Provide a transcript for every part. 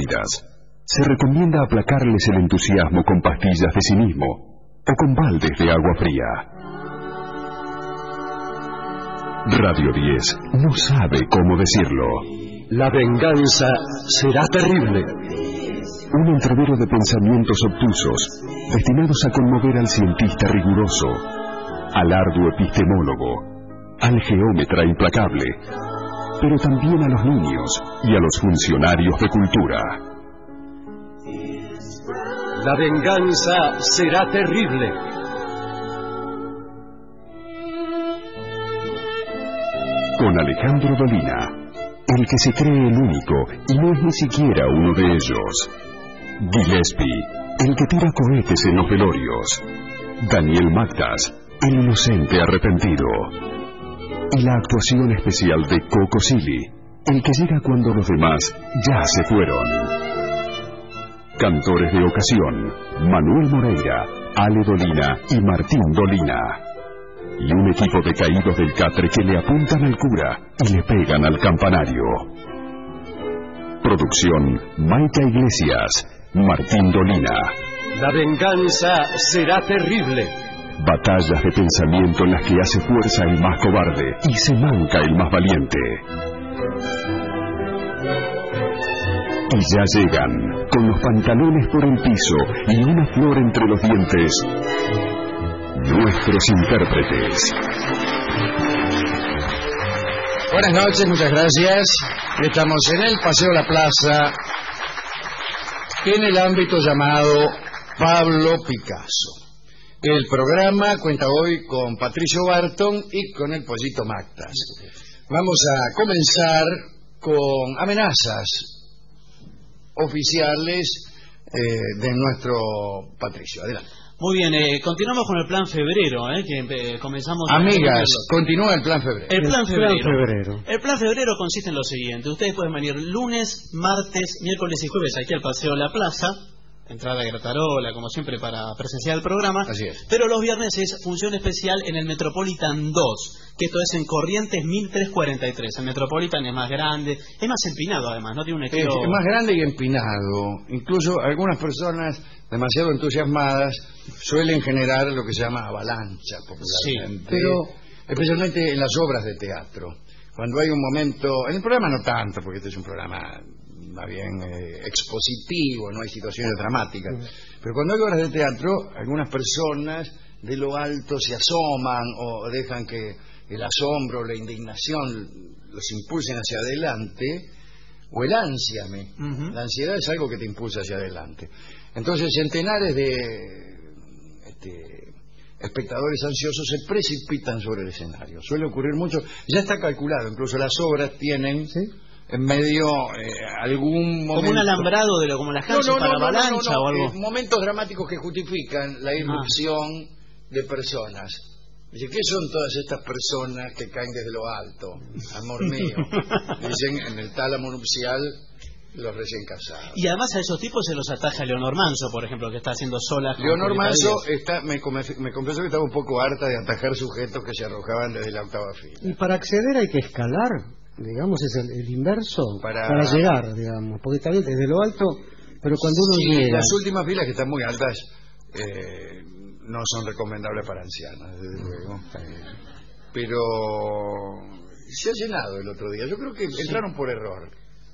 cálidas. Se recomienda aplacarles el entusiasmo con pastillas de cinismo o con baldes de agua fría. Radio 10 no sabe cómo decirlo. La venganza será terrible. Un entrevero de pensamientos obtusos, destinados a conmover al cientista riguroso, al arduo epistemólogo, al geómetra implacable, pero también a los niños y a los funcionarios de cultura. La venganza será terrible. Con Alejandro Dolina, el que se cree el único y no es ni siquiera uno de ellos. Gillespie, el que tira cohetes en los velorios. Daniel Magdas, el inocente arrepentido. Y la actuación especial de Coco Silly, el que llega cuando los demás ya se fueron. Cantores de ocasión: Manuel Moreira, Ale Dolina y Martín Dolina. Y un equipo de caídos del catre que le apuntan al cura y le pegan al campanario. Producción: Maica Iglesias, Martín Dolina. La venganza será terrible. Batallas de pensamiento en las que hace fuerza el más cobarde y se manca el más valiente. Y ya llegan, con los pantalones por el piso y una flor entre los dientes, nuestros intérpretes. Buenas noches, muchas gracias. Estamos en el Paseo La Plaza, en el ámbito llamado Pablo Picasso. El programa cuenta hoy con Patricio Barton y con el Pollito Magdas. Vamos a comenzar con amenazas oficiales de nuestro Patricio. Adelante. Muy bien, continuamos con el plan febrero, que comenzamos... Amigas, continúa el plan febrero. El plan febrero consiste en lo siguiente: ustedes pueden venir lunes, martes, miércoles y jueves aquí al Paseo La Plaza, entrada gratarola, como siempre, para presenciar el programa. Así es. Pero los viernes es función especial en el Metropolitan 2, que esto es en Corrientes 1343. El Metropolitan es más grande, es más empinado además, no tiene un estilo... Es más grande y empinado. Incluso algunas personas demasiado entusiasmadas suelen generar lo que se llama avalancha popularmente. Sí, pero especialmente en las obras de teatro. Cuando hay un momento... En el programa no tanto, porque este es un programa más bien expositivo, no hay situaciones dramáticas. Pero cuando hay obras de teatro, algunas personas de lo alto se asoman o dejan que el asombro, la indignación los impulsen hacia adelante, o el ansia. La ansiedad es algo que te impulsa hacia adelante. Entonces centenares de espectadores ansiosos se precipitan sobre el escenario. Suele ocurrir mucho, ya está calculado, incluso las obras tienen... ¿Sí? En medio algún momento... Como un alambrado, como las canchas para avalancha o algo. Momentos dramáticos que justifican la irrupción de personas. Dice, ¿qué son todas estas personas que caen desde lo alto? Amor mío. Dicen, en el tálamo nupcial, los recién casados. Y además a esos tipos se los ataja Leonor Manso, por ejemplo, que está haciendo sola... Leonor Manso me confesó que estaba un poco harta de atajar sujetos que se arrojaban desde la octava fila. Y para acceder hay que escalar... Digamos, es el inverso para llegar, digamos, porque está bien desde lo alto, pero cuando uno llega... Las últimas filas, que están muy altas, no son recomendables para ancianos, desde luego. Pero se ha llenado el otro día. Yo creo que entraron por error.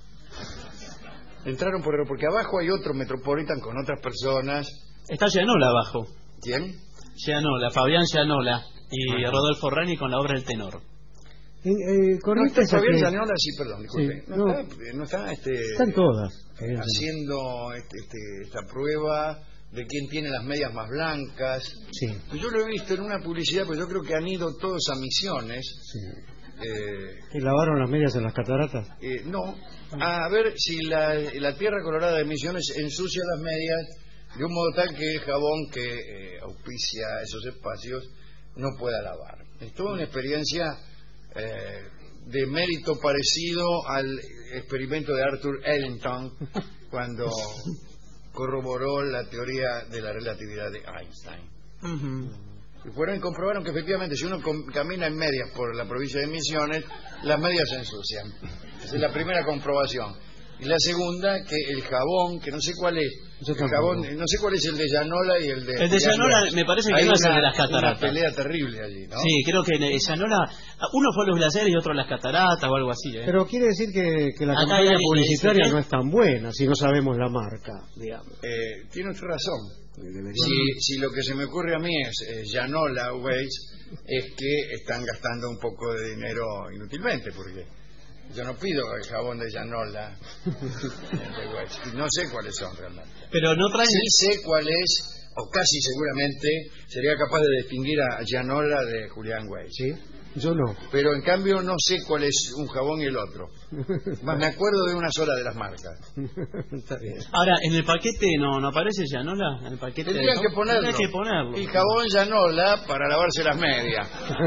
Porque abajo hay otro Metropolitan con otras personas. Está Gianola abajo. ¿Quién? Gianola, Fabián Gianola y Rodolfo Rani con la obra El Tenor. Corrientes Fabián Gianola, sí, perdón, disculpe. Sí, no está están todas haciendo esta prueba de quién tiene las medias más blancas. Sí. Pues yo lo he visto en una publicidad, pues yo creo que han ido todos a Misiones. Sí. ¿Y lavaron las medias en las cataratas? No, a ver si la tierra colorada de Misiones ensucia las medias de un modo tal que el jabón que auspicia esos espacios no pueda lavar. Es toda una experiencia de mérito parecido al experimento de Arthur Ellington cuando corroboró la teoría de la relatividad de Einstein. Y fueron y comprobaron que efectivamente si uno camina en medias por la provincia de Misiones, las medias se ensucian. Esa es la primera comprobación. Y la segunda, que el jabón, que no sé cuál es. El jabón, no sé cuál es el de Llanola y el de... El de Llanola me parece que no es el de las cataratas. Hay una pelea terrible allí, ¿no? Sí, creo que en Llanola, uno fue a los glaciares y otro a las cataratas o algo así. Pero quiere decir que la campaña publicitaria no es tan buena si no sabemos la marca, digamos. Tiene usted razón. Si lo que se me ocurre a mí es Llanola Ways, es que están gastando un poco de dinero inútilmente, porque yo no pido el jabón de Llanola de Ways, y no sé cuáles son realmente. Pero no traen... Sí sé cuál es, o casi seguramente sería capaz de distinguir a Llanola de Julián Ways. ¿Sí? Yo no. Pero en cambio no sé cuál es un jabón y el otro. Más me acuerdo de una sola de las marcas. Está bien. Ahora, en el paquete no aparece Llanola. En el paquete Tendrían que ponerlo. Tendrían que ponerlo. Y jabón Llanola para lavarse las medias.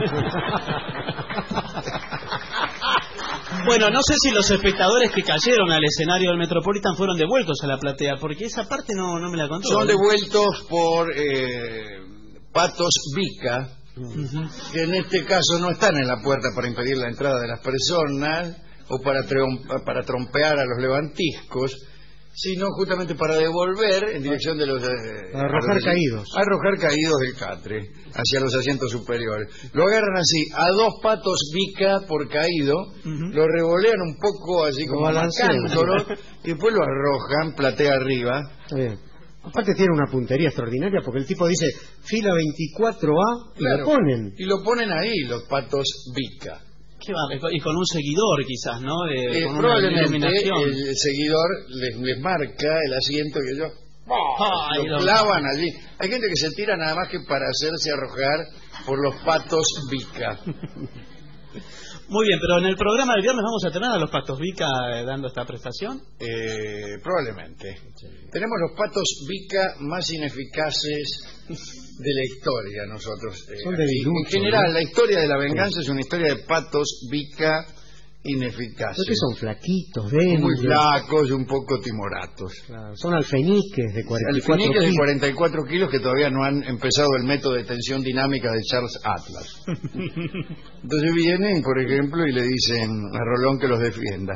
Bueno, no sé si los espectadores que cayeron al escenario del Metropolitan fueron devueltos a la platea, porque esa parte no me la contó. Son devueltos por patos Vica, que en este caso no están en la puerta para impedir la entrada de las personas o para trompear a los levantiscos, sino justamente para devolver en dirección de los... arrojar caídos. Arrojar caídos del catre hacia los asientos superiores. Lo agarran así, a dos patos Vica por caído, lo revolean un poco así como balanceándolo, y después lo arrojan platea arriba. Está bien. Aparte tiene una puntería extraordinaria porque el tipo dice fila 24A y claro, lo ponen. Y lo ponen ahí los patos Vica. ¿Qué va? Y con un seguidor quizás, ¿no? Con probablemente una el seguidor les marca el asiento que ellos lo clavan allí. Hay gente que se tira nada más que para hacerse arrojar por los patos Vica. Muy bien, pero en el programa del viernes vamos a tener a los patos Vica dando esta prestación. Probablemente. Sí. Tenemos los patos Vica más ineficaces de la historia nosotros. Son de dilucho, en general, ¿no? La historia de la venganza es una historia de patos Vica ineficaces. Porque son flaquitos, débiles. Muy flacos y un poco timoratos. Claro, son alfeñiques de 44 kilos. De 44 kilos que todavía no han empezado el método de tensión dinámica de Charles Atlas. Entonces vienen, por ejemplo, y le dicen a Rolón que los defienda.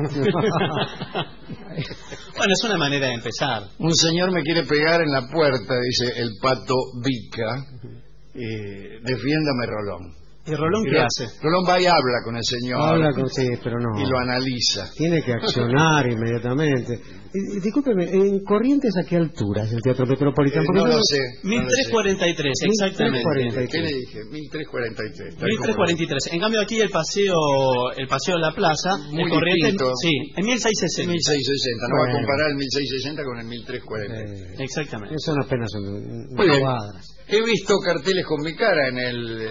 Bueno, es una manera de empezar. Un señor me quiere pegar en la puerta, dice el pato Vica. Defiéndame, Rolón. ¿Y Rolón qué hace? Rolón va y habla con el señor. Habla con sí, pero no. Y lo analiza. Tiene que accionar inmediatamente. Discúlpeme, ¿en Corrientes a qué altura es el Teatro Metropolitano? No lo sé. 1343, exactamente. 1343. ¿Qué le dije? 1343. 1343. En cambio aquí el paseo de la plaza, muy el Corrientes, distinto. Sí, en 1660. 1660, no va a comparar el 1660 con el 1343. Exactamente. Son apenas cuadras. He visto carteles con mi cara en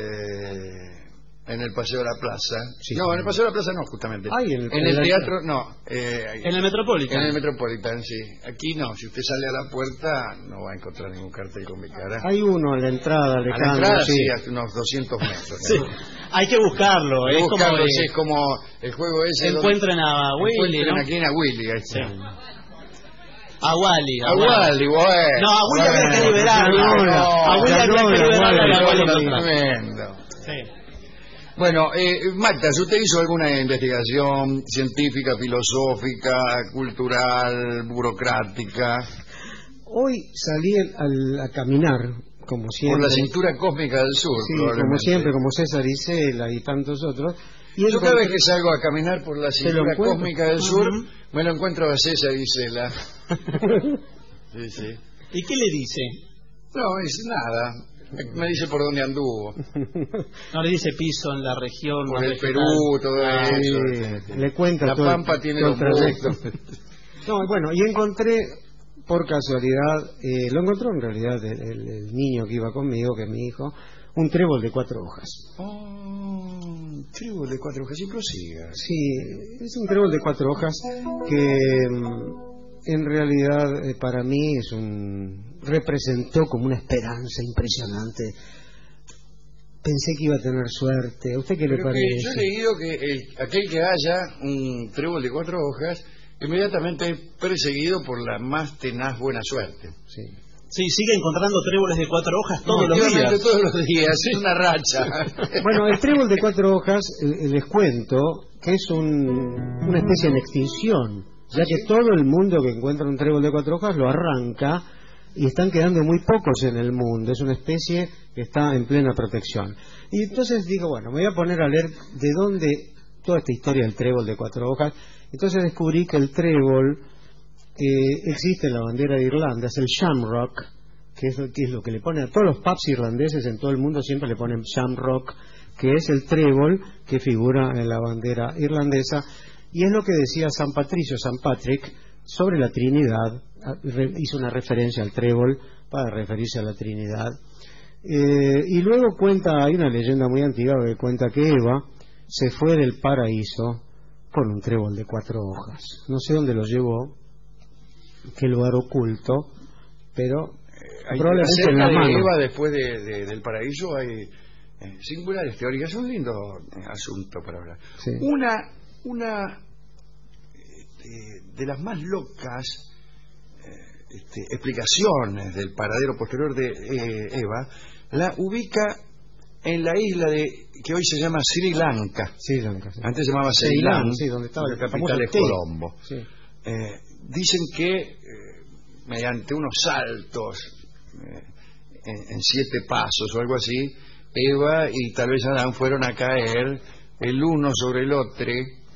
el Paseo de la Plaza. Sí, no, en el Paseo de la Plaza no, justamente. En el teatro, no. En el Metropolitan. En el Metropolitan, sí. Aquí no. Si usted sale a la puerta, no va a encontrar ningún cartel con mi cara. Hay uno a la entrada, Alejandro. A la entrada, sí, a unos 200 metros. Sí. Hay que buscarlo. Es como el juego ese. Encuentren a Willy, encuentren ¿no? aquí a Willy. Sí. A Wally. Bueno. No, a Willy habría que liberarlo. A Willy habría que liberarlo. Tremendo. Sí. Bueno, Magda, ¿usted hizo alguna investigación científica, filosófica, cultural, burocrática? Hoy salí a caminar, como siempre. Por la cintura cósmica del sur, sí, como siempre, como César Isela y tantos otros. Y yo cada vez que salgo a caminar por la cintura cósmica del sur, me lo encuentro a César Isela. Sí, sí. ¿Y qué le dice? No, es nada. Me dice por dónde anduvo. No le dice piso en la región. Por el Perú, todo eso. Sí, le cuenta la todo. La Pampa tiene los trayectos. No, bueno, y encontré, por casualidad, lo encontró en realidad el niño que iba conmigo, que es mi hijo, un trébol de 4 hojas. Un trébol de 4 hojas, y prosiga. Sí, es un trébol de 4 hojas que en realidad para mí representó como una esperanza impresionante. Pensé que iba a tener suerte. ¿A usted qué le parece? Yo he leído que aquel que haya un trébol de 4 hojas inmediatamente es perseguido por la más tenaz buena suerte. Sí. Sí, sigue encontrando tréboles de 4 hojas todos los días. Todos los días, es una racha. Bueno, el trébol de 4 hojas, les cuento que es una especie en extinción. ya que todo el mundo que encuentra un trébol de 4 hojas lo arranca y están quedando muy pocos en el mundo. Es una especie que está en plena protección. Y entonces digo, bueno, me voy a poner a leer de dónde toda esta historia del trébol de 4 hojas. Entonces descubrí que el trébol existe en la bandera de Irlanda, es el shamrock, que es lo que le pone a todos los pubs irlandeses en todo el mundo, siempre le ponen shamrock, que es el trébol que figura en la bandera irlandesa, y es lo que decía San Patricio, San Patrick, sobre la Trinidad. Hizo una referencia al trébol para referirse a la Trinidad. Y luego hay una leyenda muy antigua que cuenta que Eva se fue del paraíso con un trébol de 4 hojas. No sé dónde lo llevó, qué lugar oculto, pero probablemente en la mano. De Eva después del paraíso hay singulares teorías. Es un lindo asunto para hablar. Sí. Una de las más locas explicaciones del paradero posterior de Eva la ubica en la isla que hoy se llama Sri Lanka. Sri Lanka, sí. Antes se llamaba Ceilán, sí, donde estaba la capital es Colombo. Sí. Dicen que mediante unos saltos en 7 pasos o algo así, Eva y tal vez Adán fueron a caer el uno sobre el otro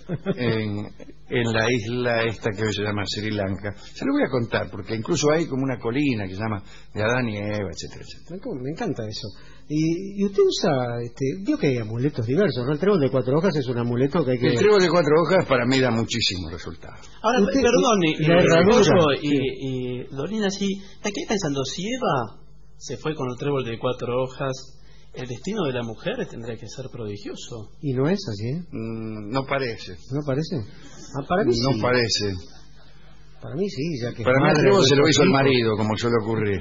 en la isla esta que hoy se llama Sri Lanka. Se lo voy a contar porque incluso hay como una colina que se llama de Adán y Eva, etcétera, etcétera. Me encanta eso. Y usted usa, vio que hay amuletos diversos, ¿no? El trébol de 4 hojas es un amuleto que hay que... El trébol de 4 hojas para mí da muchísimos resultados. Ahora, Usted, perdone, y Dolina, sí, me quedé pensando, si Eva se fue con el trébol de 4 hojas, el destino de la mujer tendría que ser prodigioso. Y no es así, ¿eh? No parece. ¿No parece? Para mí no sí. parece. Para mí sí, ya que... Para mí el trébol se lo hizo el marido, como suele ocurrir.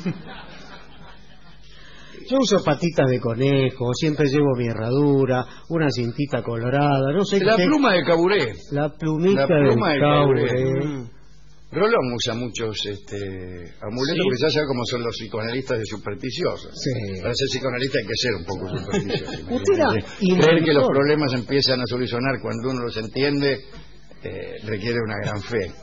Yo uso patitas de conejo, siempre llevo mi herradura, una cintita colorada, no sé La qué... pluma de Caburé. La plumita La pluma del de Caburé. Caburé. Rolón usa muchos amuletos, que ya sabe cómo son los psicoanalistas de supersticiosos. Sí. Para ser psicoanalista hay que ser un poco supersticioso. Usted era Creer que los problemas empiezan a solucionar cuando uno los entiende requiere una gran fe.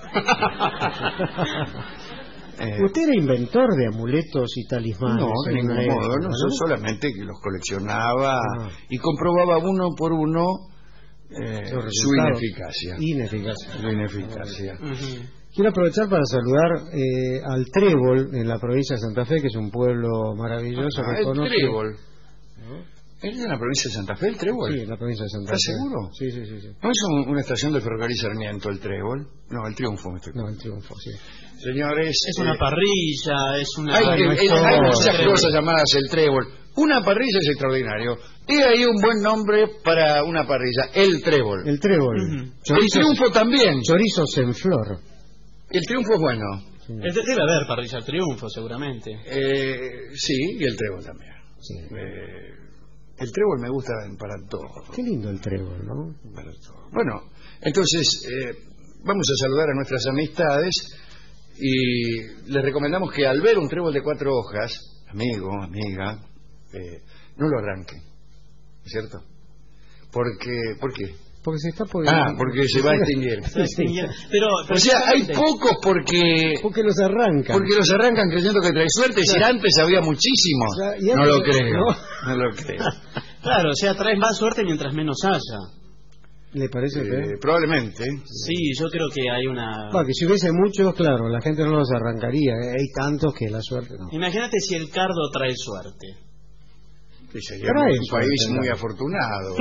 Usted era inventor de amuletos y talismanes. No, de ningún modo, no, solamente que los coleccionaba y comprobaba uno por uno su ineficacia. Su ineficacia. Quiero aprovechar para saludar al Trébol en la provincia de Santa Fe, que es un pueblo maravilloso. El Trébol. ¿Es de la provincia de Santa Fe, el Trébol? Sí, en la provincia de Santa Fe. ¿Estás seguro? Sí. ¿No es una estación de ferrocarril Sarmiento, el Trébol? No, el Triunfo. No, el Triunfo, sí. Señores... Es una parrilla, es una... Hay muchas cosas llamadas el Trébol. Una parrilla es extraordinario. Y hay un buen nombre para una parrilla, el Trébol. El Trébol. El Triunfo también. Chorizos en flor. El Triunfo es bueno. Sí. Debe haber parrilla al Triunfo, seguramente. Sí, y el Trébol también. Sí. El Trébol me gusta para todo. Qué lindo el Trébol, ¿no? Para todo. Bueno, entonces vamos a saludar a nuestras amistades y les recomendamos que al ver un trébol de 4 hojas, amigo, amiga, no lo arranquen, ¿cierto? ¿Por qué? Porque se está poniendo... porque se va a extinguir. Pero o sea, hay pocos porque los arrancan. Porque los arrancan creyendo que trae suerte. Si antes había muchísimos. No lo creo. No lo creo. Claro, o sea, traes más suerte mientras menos haya. ¿Le parece que? Probablemente. Sí, yo creo que hay una... que si hubiese muchos, claro, la gente no los arrancaría. Hay tantos que la suerte no. Imagínate si el cardo trae suerte. Sí, seríamos un país muy afortunado.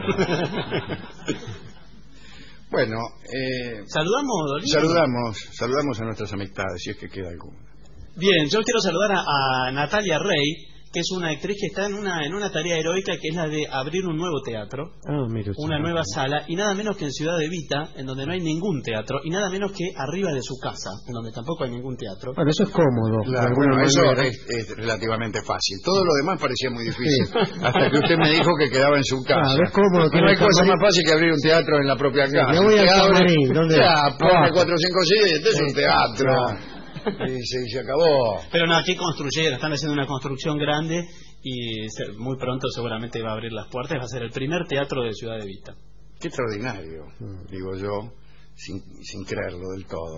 Bueno, ¿saludamos, Dolina? Saludamos a nuestras amistades, si es que queda alguna. Bien, yo quiero saludar a Natalia Rey, que es una actriz que está en una tarea heroica, que es la de abrir un nuevo teatro, una nueva sala, y nada menos que en Ciudad de Vita, en donde no hay ningún teatro, y nada menos que arriba de su casa, en donde tampoco hay ningún teatro. Bueno, eso es cómodo. Claro, bueno, eso es relativamente fácil. Todo lo demás parecía muy difícil, hasta que usted me dijo que quedaba en su casa. Es cómodo. No hay cosa más fácil que abrir un teatro en la propia casa. Yo voy al camarín, ¿dónde? Ya, pone 4 o 5 sillas y este es un teatro. Y se acabó. Pero no, aquí construyeron, están haciendo una construcción grande y muy pronto seguramente va a abrir las puertas. Va a ser el primer teatro de Ciudad de Vita. Qué extraordinario, digo yo. sin creerlo del todo.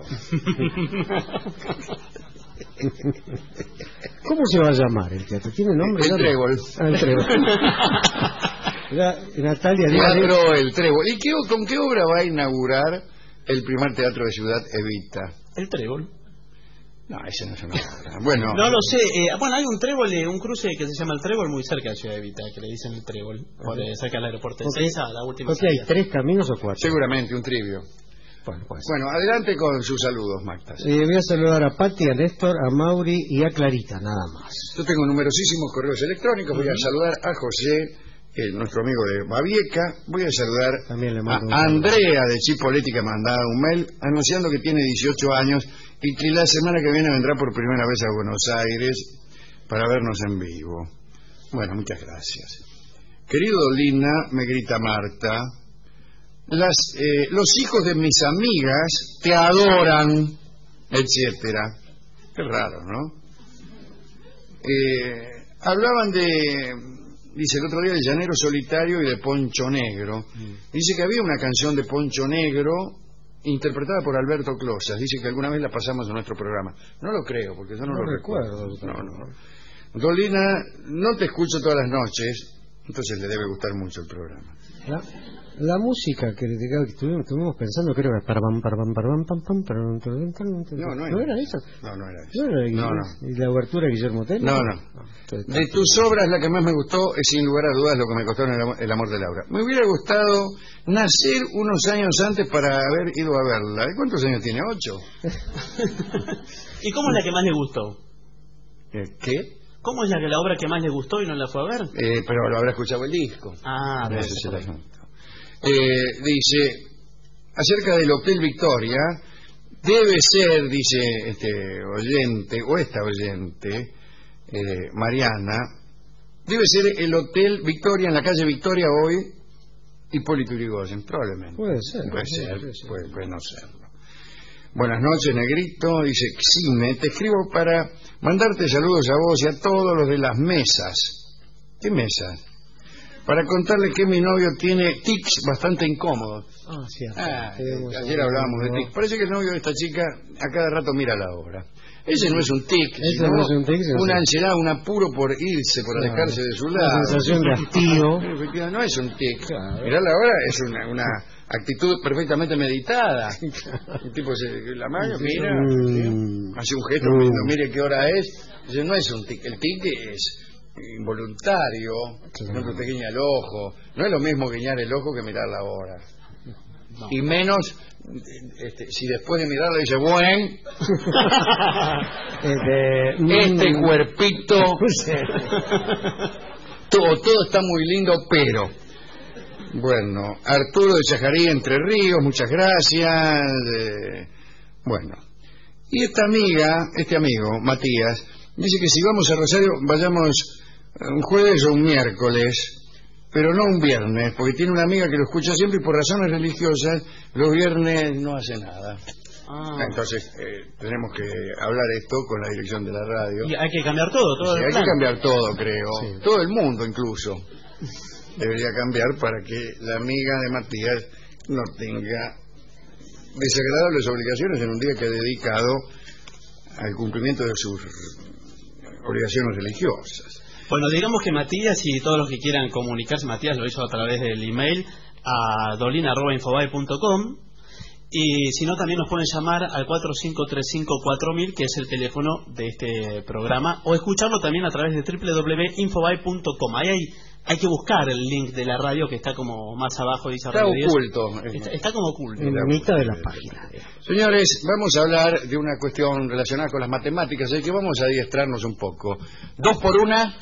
¿Cómo se va a llamar el teatro? ¿Tiene nombre? El Trébol. El Trébol. Natalia, Teatro El Trébol. ¿Y con qué obra va a inaugurar el primer teatro de Ciudad Evita? El Trébol. No, ese no es una obra. Bueno, no lo sé. Bueno, hay un trébol, un cruce que se llama el Trébol muy cerca de Ciudad Evita, que le dicen el Trébol, cerca del aeropuerto de Ezeiza, la última. ¿Por qué hay 3 caminos o 4? Seguramente, un trivio. Bueno, adelante con sus saludos, Magda. Voy a saludar a Patti, a Néstor, a Mauri y a Clarita, nada más. Yo tengo numerosísimos correos electrónicos. Voy a saludar a José, nuestro amigo de Babieca. Voy a saludar a Andrea de Chipolletti, que me ha mandado un mail anunciando que tiene 18 años y que la semana que viene vendrá por primera vez a Buenos Aires para vernos en vivo. Bueno, muchas gracias. Querido Dolina, me grita Marta, los hijos de mis amigas te adoran, etcétera. Qué raro, ¿no? Hablaban dice el otro día, de Llanero Solitario y de Poncho Negro. Dice que había una canción de Poncho Negro interpretada por Alberto Closas. Dice que alguna vez la pasamos en nuestro programa. No lo creo, porque yo no lo recuerdo. No. Dolina, no te escucho todas las noches, entonces le debe gustar mucho el programa. La música que estuvimos pensando que era ¿No era eso? No era eso. No. ¿Y la obertura de Guillermo Tell? No. De tus obras, la que más me gustó es sin lugar a dudas Lo que me costó el amor de Laura. Me hubiera gustado nacer unos años antes para haber ido a verla. ¿Y cuántos años tiene? 8. ¿Y cómo es la que más le gustó? ¿Qué? ¿Cómo es la obra que más le gustó y no la fue a ver? Pero lo habrá escuchado el disco. Ese es el asunto. Dice, acerca del Hotel Victoria, debe ser, dice este oyente, o esta oyente, Mariana, debe ser el Hotel Victoria en la calle Victoria hoy, Hipólito Yrigoyen, probablemente. Puede ser. Puede no serlo. Buenas noches, Negrito, dice Xime, te escribo para mandarte saludos a vos y a todos los de las mesas. ¿Qué mesas? Para contarle que mi novio tiene tics bastante incómodos. Ayer hablábamos de tics. Parece que el novio de esta chica a cada rato mira la obra. Ese no es un tic, una ansiedad, un apuro por irse, por alejarse de su lado. Una sensación de hastío. No es un tic. Mirar la obra es una actitud perfectamente meditada. El tipo la mano mira, hace un gesto, mire qué hora es. No es un tic. El tic es involuntario, no te guiña el ojo. No es lo mismo guiñar el ojo que mirar la hora. No. Y menos si después de mirarla dice este cuerpito todo está muy lindo, pero bueno. Arturo de Chajarí, Entre Ríos, muchas gracias. Bueno, y este amigo Matías dice que si vamos a Rosario vayamos un jueves o un miércoles, pero no un viernes, porque tiene una amiga que lo escucha siempre y por razones religiosas los viernes no hace nada. Entonces tenemos que hablar esto con la dirección de la radio. Y hay que cambiar todo. Sí, hay que cambiar todo, creo. Sí. Todo el mundo incluso debería cambiar para que la amiga de Matías no tenga desagradables obligaciones en un día que ha dedicado al cumplimiento de sus obligaciones religiosas. Bueno, digamos que Matías y todos los que quieran comunicarse, Matías lo hizo a través del email a dolina@infobae.com, y si no también nos pueden llamar al 45354000, que es el teléfono de este programa, o escucharlo también a través de www.infobae.com. Ahí hay que buscar el link de la radio, que está como más abajo, dice está oculto. Está como oculto en la mitad de la página. Señores, vamos a hablar de una cuestión relacionada con las matemáticas, así que vamos a adiestrarnos un poco. 2 por 1.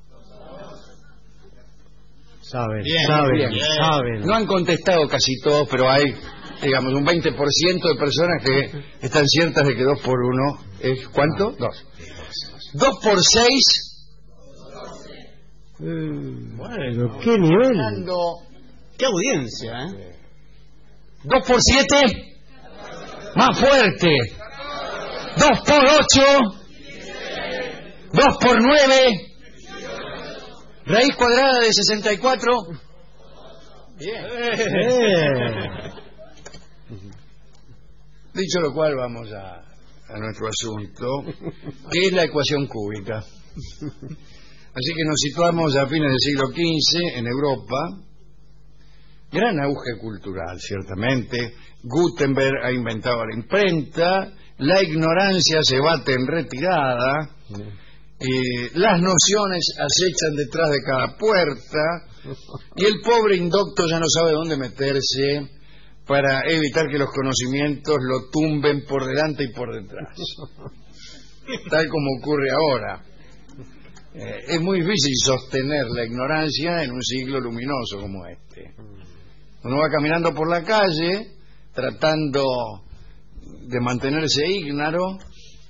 Saben. No han contestado casi todos, pero hay, digamos, un 20% de personas que están ciertas de que 2 por 1 es... ¿Cuánto? 2. 2 por 6... Bueno, ¿qué nivel? ¡Qué audiencia! 2 por 7... ¡Más fuerte! 2 por 8... 2 por 9... Raíz cuadrada de 64. Bien. Dicho lo cual, vamos a nuestro asunto, que es la ecuación cúbica. Así que nos situamos a fines del siglo XV en Europa. Gran auge cultural, ciertamente. Gutenberg ha inventado la imprenta, la ignorancia se bate en retirada, las nociones acechan detrás de cada puerta y el pobre indocto ya no sabe dónde meterse para evitar que los conocimientos lo tumben por delante y por detrás, tal como ocurre ahora. Es muy difícil sostener la ignorancia en un siglo luminoso como este. Uno va caminando por la calle tratando de mantenerse ígnaro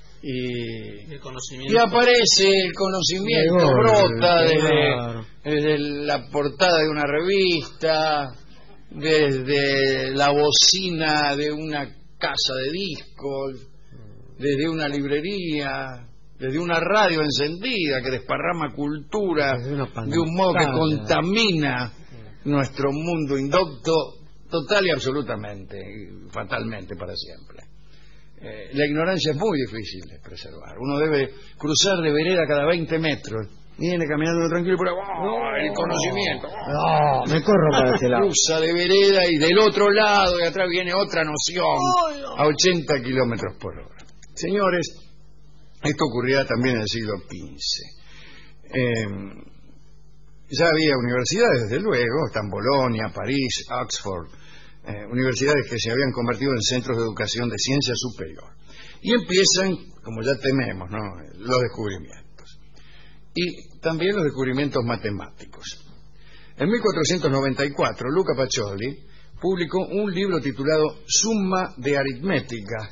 y aparece el conocimiento, brota desde la portada de una revista, desde la bocina de una casa de discos, desde una librería, desde una radio encendida que desparrama cultura de un modo que contamina nuestro mundo indocto total y absolutamente, y fatalmente para siempre. La ignorancia es muy difícil de preservar. Uno debe cruzar de vereda cada 20 metros. Viene caminando tranquilo por ahí, el conocimiento. Me corro para este lado. Cruza de vereda y del otro lado, de atrás viene otra noción a 80 kilómetros por hora. Señores, esto ocurría también en el siglo XV. Ya había universidades, desde luego, están Bolonia, París, Oxford, universidades que se habían convertido en centros de educación de ciencia superior. Y empiezan, como ya tememos, ¿no?, los descubrimientos. Y también los descubrimientos matemáticos. En 1494, Luca Pacioli publicó un libro titulado Summa de Aritmética.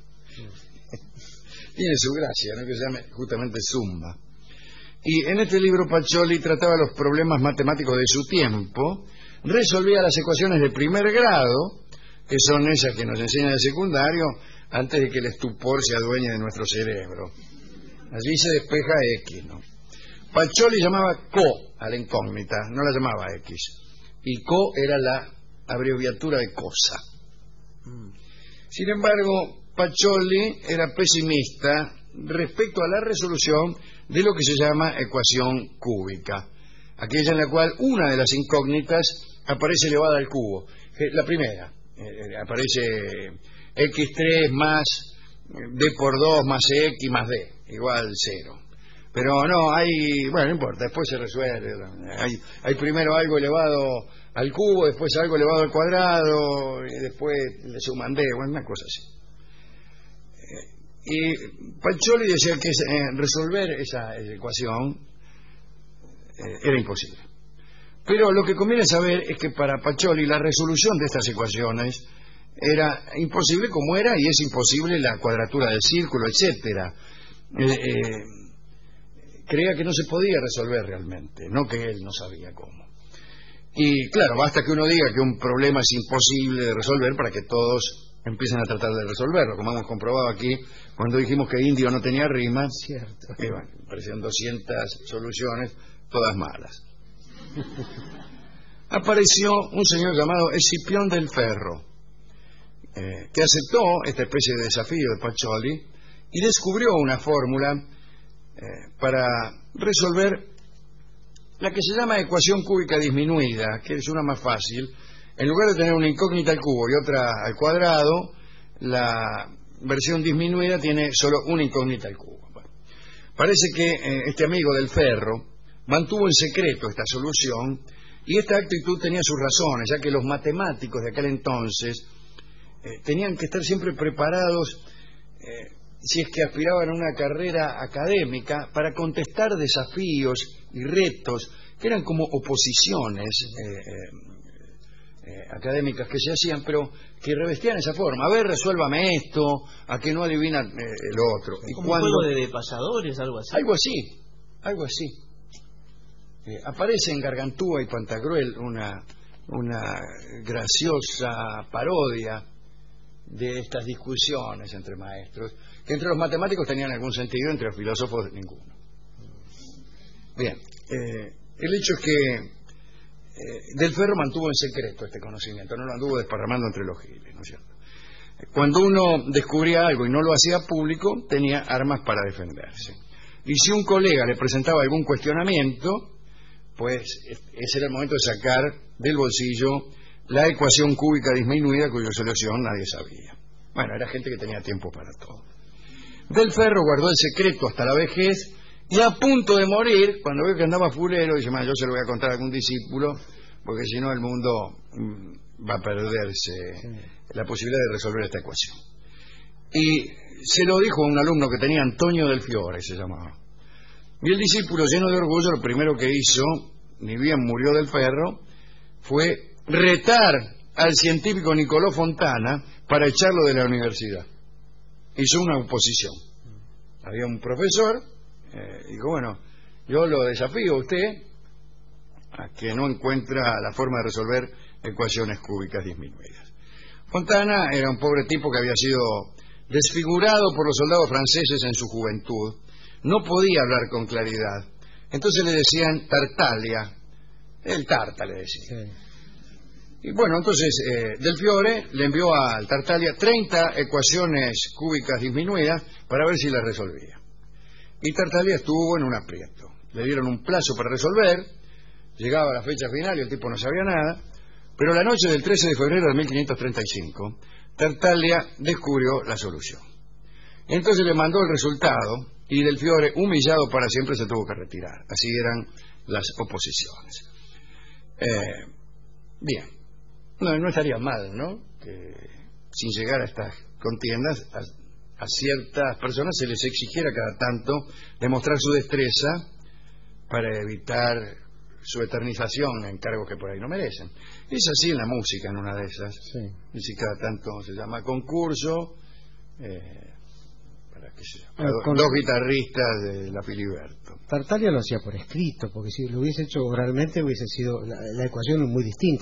Tiene su gracia, ¿no?, que se llame justamente Summa. Y en este libro Pacioli trataba los problemas matemáticos de su tiempo, resolvía las ecuaciones de primer grado, que son esas que nos enseñan el secundario, antes de que el estupor se adueñe de nuestro cerebro. Allí se despeja X, ¿no? Pacioli llamaba CO a la incógnita, no la llamaba X. Y CO era la abreviatura de cosa. Sin embargo, Pacioli era pesimista respecto a la resolución de lo que se llama ecuación cúbica, aquella en la cual una de las incógnitas aparece elevada al cubo. La primera, aparece x3 más d por 2 más x más d, igual 0. Pero no, no importa, después se resuelve. Hay primero algo elevado al cubo, después algo elevado al cuadrado, y después le suman d, una cosa así. Y Pacioli decía que resolver esa ecuación era imposible. Pero lo que conviene saber es que para Pacioli la resolución de estas ecuaciones era imposible, como era y es imposible la cuadratura del círculo, etcétera. Creía que no se podía resolver realmente, no que él no sabía cómo. Y claro, basta que uno diga que un problema es imposible de resolver para que todos empiecen a tratar de resolverlo, como hemos comprobado aquí cuando dijimos que indio no tenía rima. Cierto. Y bueno, aparecieron 200 soluciones, todas malas. Apareció un señor llamado Escipión del Ferro, que aceptó esta especie de desafío de Pacioli y descubrió una fórmula para resolver la que se llama ecuación cúbica disminuida, que es una más fácil. En lugar de tener una incógnita al cubo y otra al cuadrado, la versión disminuida tiene solo una incógnita al cubo. Bueno, parece que este amigo del Ferro mantuvo en secreto esta solución, y esta actitud tenía sus razones, ya que los matemáticos de aquel entonces tenían que estar siempre preparados, si es que aspiraban a una carrera académica, para contestar desafíos y retos que eran como oposiciones académicas que se hacían, pero que revestían esa forma. A ver, resuélvame esto, a que no adivina lo otro. Y como un juego de pasadores, algo así. Algo así. Aparece en Gargantúa y Pantagruel una graciosa parodia de estas discusiones entre maestros, que entre los matemáticos tenían algún sentido, entre los filósofos ninguno. Bien, el hecho es que Del Ferro mantuvo en secreto este conocimiento, no lo anduvo desparramando entre los giles, ¿no es cierto? Cuando uno descubría algo y no lo hacía público, tenía armas para defenderse. Y si un colega le presentaba algún cuestionamiento, pues ese era el momento de sacar del bolsillo la ecuación cúbica disminuida cuya solución nadie sabía. Bueno, era gente que tenía tiempo para todo. Del Ferro guardó el secreto hasta la vejez y a punto de morir, cuando vio que andaba fulero, dice, yo se lo voy a contar a algún discípulo, porque si no el mundo va a perderse la posibilidad de resolver esta ecuación. Y se lo dijo a un alumno que tenía, Antonio del Fiore se llamaba. Y el discípulo, lleno de orgullo, lo primero que hizo, ni bien murió del Ferro, fue retar al científico Nicolò Fontana para echarlo de la universidad. Hizo una oposición. Había un profesor, dijo, bueno, yo lo desafío a usted a que no encuentra la forma de resolver ecuaciones cúbicas disminuidas. Fontana era un pobre tipo que había sido desfigurado por los soldados franceses en su juventud. No podía hablar con claridad. Entonces le decían Tartaglia. El Tarta le decían. Sí. Y bueno, entonces Del Fiore le envió al Tartaglia 30 ecuaciones cúbicas disminuidas para ver si las resolvía. Y Tartaglia estuvo en un aprieto. Le dieron un plazo para resolver, llegaba la fecha final y el tipo no sabía nada, pero la noche del 13 de febrero de 1535, Tartaglia descubrió la solución. Entonces le mandó el resultado y Del Fiore, humillado para siempre, se tuvo que retirar. Así eran las oposiciones. Bien. No estaría mal, ¿no? Que sin llegar a estas contiendas, a ciertas personas se les exigiera cada tanto demostrar su destreza para evitar su eternización en cargos que por ahí no merecen. Es así en la música, en una de esas. Sí. Y si cada tanto se llama concurso, para que sea, dos guitarristas de la Filiberto. Tartaglia lo hacía por escrito, porque si lo hubiese hecho oralmente hubiese sido la ecuación muy distinta.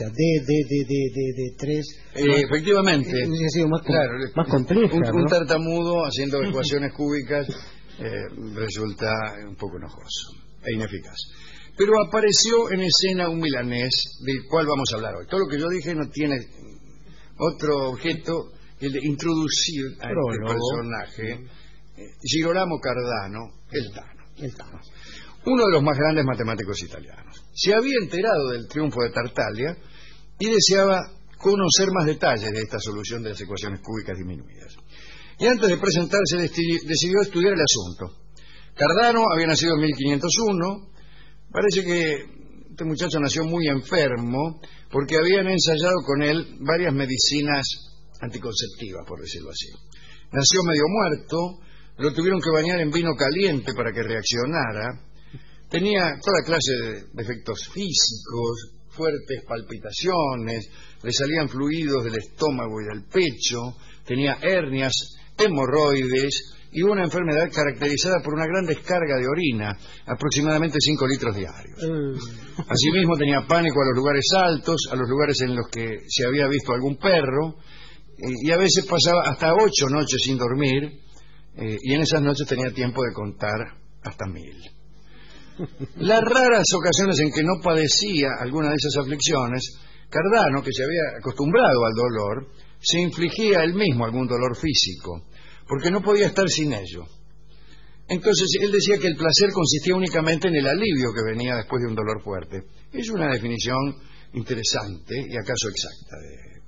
D 3. Efectivamente. Hubiese sido más compleja. Un tartamudo haciendo ecuaciones cúbicas resulta un poco enojoso e ineficaz. Pero apareció en escena un milanés del cual vamos a hablar hoy. Todo lo que yo dije no tiene otro objeto que el de introducir a este personaje, Girolamo Cardano, el Tano. Uno de los más grandes matemáticos italianos. Se había enterado del triunfo de Tartaglia y deseaba conocer más detalles de esta solución de las ecuaciones cúbicas disminuidas. Y antes de presentarse decidió estudiar el asunto. Cardano había nacido en 1501. Parece que este muchacho nació muy enfermo porque habían ensayado con él varias medicinas anticonceptivas, por decirlo así. Nació medio muerto, lo tuvieron que bañar en vino caliente para que reaccionara. Tenía toda clase de defectos físicos, fuertes palpitaciones, le salían fluidos del estómago y del pecho, tenía hernias, hemorroides y una enfermedad caracterizada por una gran descarga de orina, aproximadamente 5 litros diarios. Asimismo tenía pánico a los lugares altos, a los lugares en los que se había visto algún perro, y a veces pasaba hasta 8 noches sin dormir, y en esas noches tenía tiempo de contar hasta 1000. Las raras ocasiones en que no padecía alguna de esas aflicciones, Cardano, que se había acostumbrado al dolor, se infligía él mismo algún dolor físico, porque no podía estar sin ello. Entonces él decía que el placer consistía únicamente en el alivio que venía después de un dolor fuerte. Es una definición interesante y acaso exacta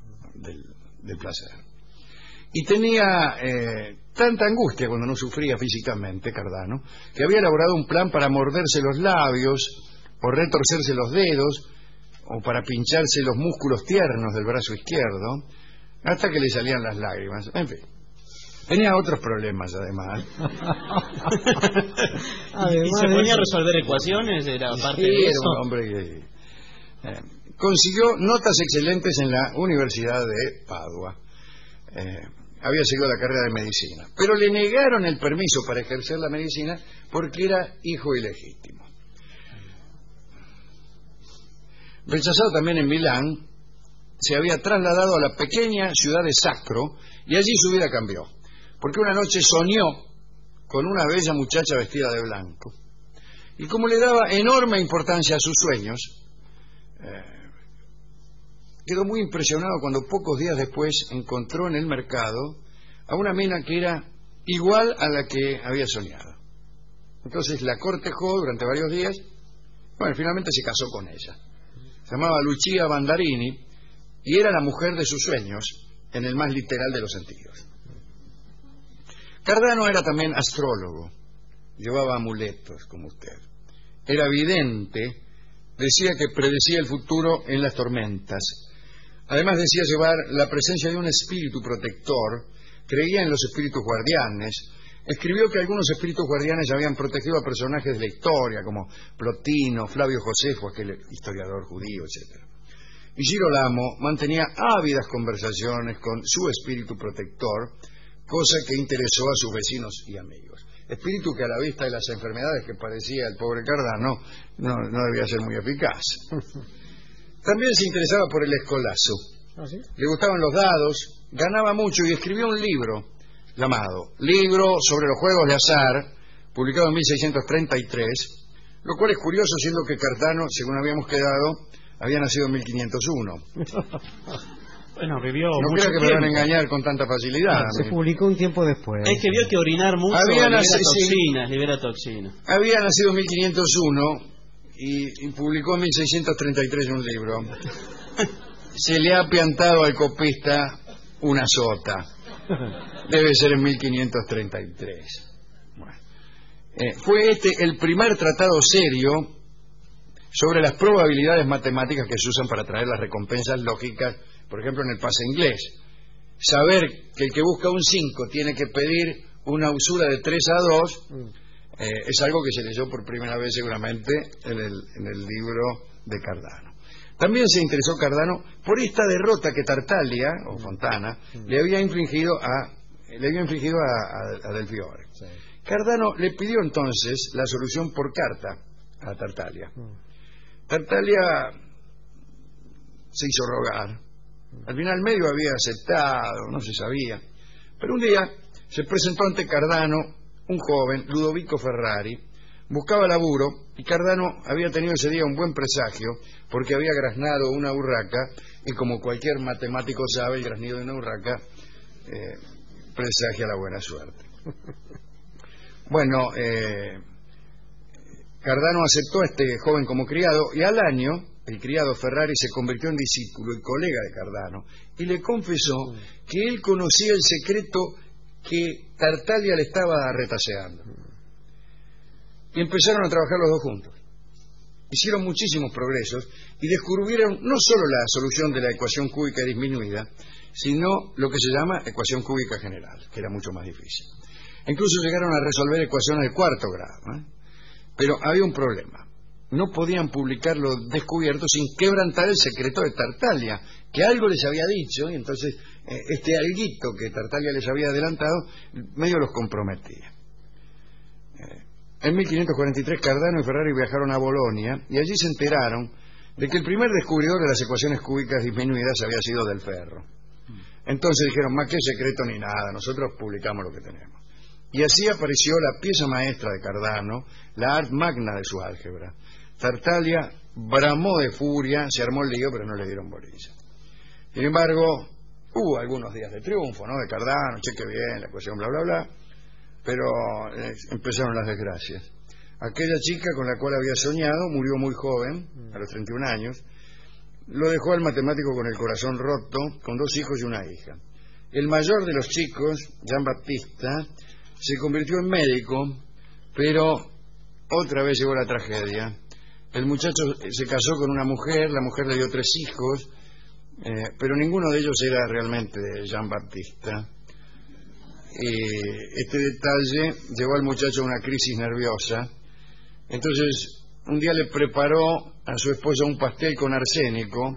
del placer. Y tenía tanta angustia cuando no sufría físicamente, Cardano, que había elaborado un plan para morderse los labios, o retorcerse los dedos, o para pincharse los músculos tiernos del brazo izquierdo, hasta que le salían las lágrimas. En fin. Tenía otros problemas, además. ¿Y se ponía a resolver ecuaciones? ¿Era parte de eso? Era un hombre que consiguió notas excelentes en la Universidad de Padua. Había seguido la carrera de medicina. Pero le negaron el permiso para ejercer la medicina porque era hijo ilegítimo. Rechazado también en Milán, se había trasladado a la pequeña ciudad de Sacro y allí su vida cambió. Porque una noche soñó con una bella muchacha vestida de blanco. Y como le daba enorme importancia a sus sueños, quedó muy impresionado cuando pocos días después encontró en el mercado a una mina que era igual a la que había soñado. Entonces la cortejó durante varios días. Bueno, finalmente se casó con ella. Se llamaba Lucia Bandarini y era la mujer de sus sueños en el más literal de los sentidos. Cardano era también astrólogo, llevaba amuletos como usted. Era vidente, decía que predecía el futuro en las tormentas. Además decía llevar la presencia de un espíritu protector, creía en los espíritus guardianes. Escribió que algunos espíritus guardianes habían protegido a personajes de la historia, como Plotino, Flavio Josefo, aquel historiador judío, etc. Y Girolamo mantenía ávidas conversaciones con su espíritu protector, cosa que interesó a sus vecinos y amigos. Espíritu que a la vista de las enfermedades que padecía el pobre Cardano no debía ser muy eficaz. También se interesaba por el escolazo. ¿Ah, sí? Le gustaban los dados, ganaba mucho y escribió un libro llamado Libro sobre los juegos de azar, publicado en 1633, lo cual es curioso siendo que Cardano, según habíamos quedado, había nacido en 1501. Bueno, vivió no mucho creo que tiempo. me van a engañar con tanta facilidad. Se publicó un tiempo después. Es que vio que orinar mucho libera toxinas. Había nacido en 1501 y publicó en 1633 un libro. Se le ha piantado al copista una sota. Debe ser en 1533. Bueno. Fue este el primer tratado serio sobre las probabilidades matemáticas que se usan para traer las recompensas lógicas, por ejemplo en el pase inglés. Saber que el que busca un 5 tiene que pedir una usura de 3 a 2 es algo que se leyó por primera vez seguramente en el libro de Cardano. También se interesó Cardano por esta derrota que Tartaglia, o Fontana, le había infligido a Del Fiore. Sí. Cardano le pidió entonces la solución por carta a Tartaglia. Tartaglia se hizo rogar. Al final medio había aceptado, no se sabía. Pero un día se presentó ante Cardano un joven, Ludovico Ferrari, buscaba laburo y Cardano había tenido ese día un buen presagio porque había graznado una urraca y como cualquier matemático sabe, el graznido de una urraca presagia la buena suerte. Bueno, Cardano aceptó a este joven como criado y al año el criado Ferrari se convirtió en discípulo y colega de Cardano y le confesó que él conocía el secreto que Tartaglia le estaba retaseando. Y empezaron a trabajar los dos juntos. Hicieron muchísimos progresos y descubrieron no solo la solución de la ecuación cúbica disminuida, sino lo que se llama ecuación cúbica general, que era mucho más difícil. Incluso llegaron a resolver ecuaciones de cuarto grado, Pero había un problema. No podían publicar lo descubierto sin quebrantar el secreto de Tartaglia, que algo les había dicho, y entonces este alguito que Tartaglia les había adelantado, medio los comprometía. En 1543 Cardano y Ferrari viajaron a Bolonia y allí se enteraron de que el primer descubridor de las ecuaciones cúbicas disminuidas había sido Del Ferro. Entonces dijeron, más que secreto ni nada, nosotros publicamos lo que tenemos. Y así apareció la pieza maestra de Cardano, la art magna de su álgebra. Tartaglia bramó de furia, se armó el lío, pero no le dieron bolilla. Sin embargo, hubo algunos días de triunfo, ¿no? De Cardano, cheque bien, la ecuación, bla, bla, bla. Pero empezaron las desgracias. Aquella chica con la cual había soñado murió muy joven, a los 31 años. Lo dejó al matemático con el corazón roto, con 2 hijos y una hija. El mayor de los chicos, Jean Baptista, se convirtió en médico, pero otra vez llegó la tragedia. El muchacho se casó con una mujer, la mujer le dio 3 hijos, pero ninguno de ellos era realmente Jean Baptista. Este detalle llevó al muchacho a una crisis nerviosa. Entonces un día le preparó a su esposa un pastel con arsénico.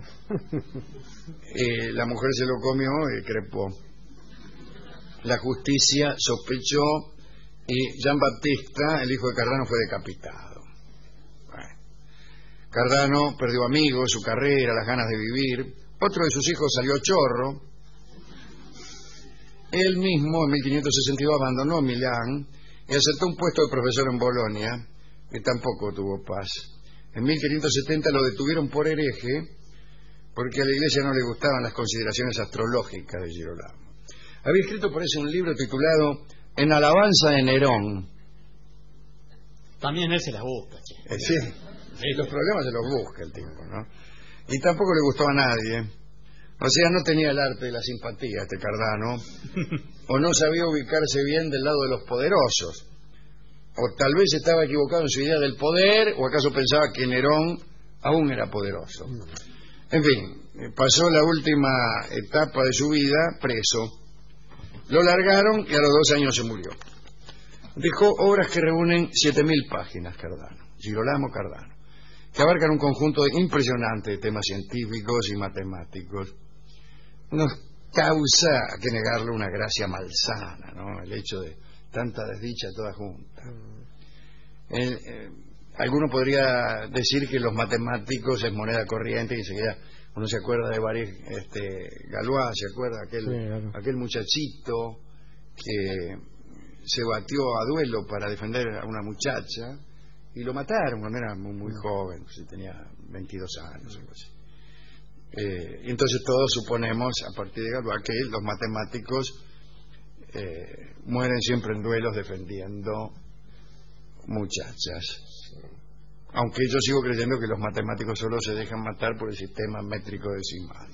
La mujer se lo comió y crepó. La justicia sospechó y Jean Baptista, el hijo de Cardano, fue decapitado. Bueno. Cardano perdió amigos, su carrera, las ganas de vivir. Otro de sus hijos salió chorro. Él mismo, en 1562, abandonó Milán y aceptó un puesto de profesor en Bolonia, que tampoco tuvo paz. En 1570 lo detuvieron por hereje, porque a la Iglesia no le gustaban las consideraciones astrológicas de Girolamo. Había escrito por eso un libro titulado En alabanza de Nerón. También él se las busca. Sí, los problemas se los busca el tipo, ¿no? Y tampoco le gustó a nadie. O sea, no tenía el arte de la simpatía este Cardano, o no sabía ubicarse bien del lado de los poderosos, o tal vez estaba equivocado en su idea del poder, o acaso pensaba que Nerón aún era poderoso. En fin, pasó la última etapa de su vida preso. Lo largaron y a los 2 años se murió. Dejó obras que reúnen 7.000 páginas, Cardano, Girolamo Cardano, que abarcan un conjunto impresionante de temas científicos y matemáticos. Nos causa, a que negarlo, una gracia malsana, ¿no? El hecho de tanta desdicha toda junta. Alguno podría decir que los matemáticos es moneda corriente y enseguida uno se acuerda de varios, Galois, se acuerda aquel muchachito que se batió a duelo para defender a una muchacha y lo mataron cuando era muy joven, tenía 22 años, algo así. Y entonces todos suponemos, a partir de Galois, que los matemáticos mueren siempre en duelos defendiendo muchachas. Aunque yo sigo creyendo que los matemáticos solo se dejan matar por el sistema métrico decimal.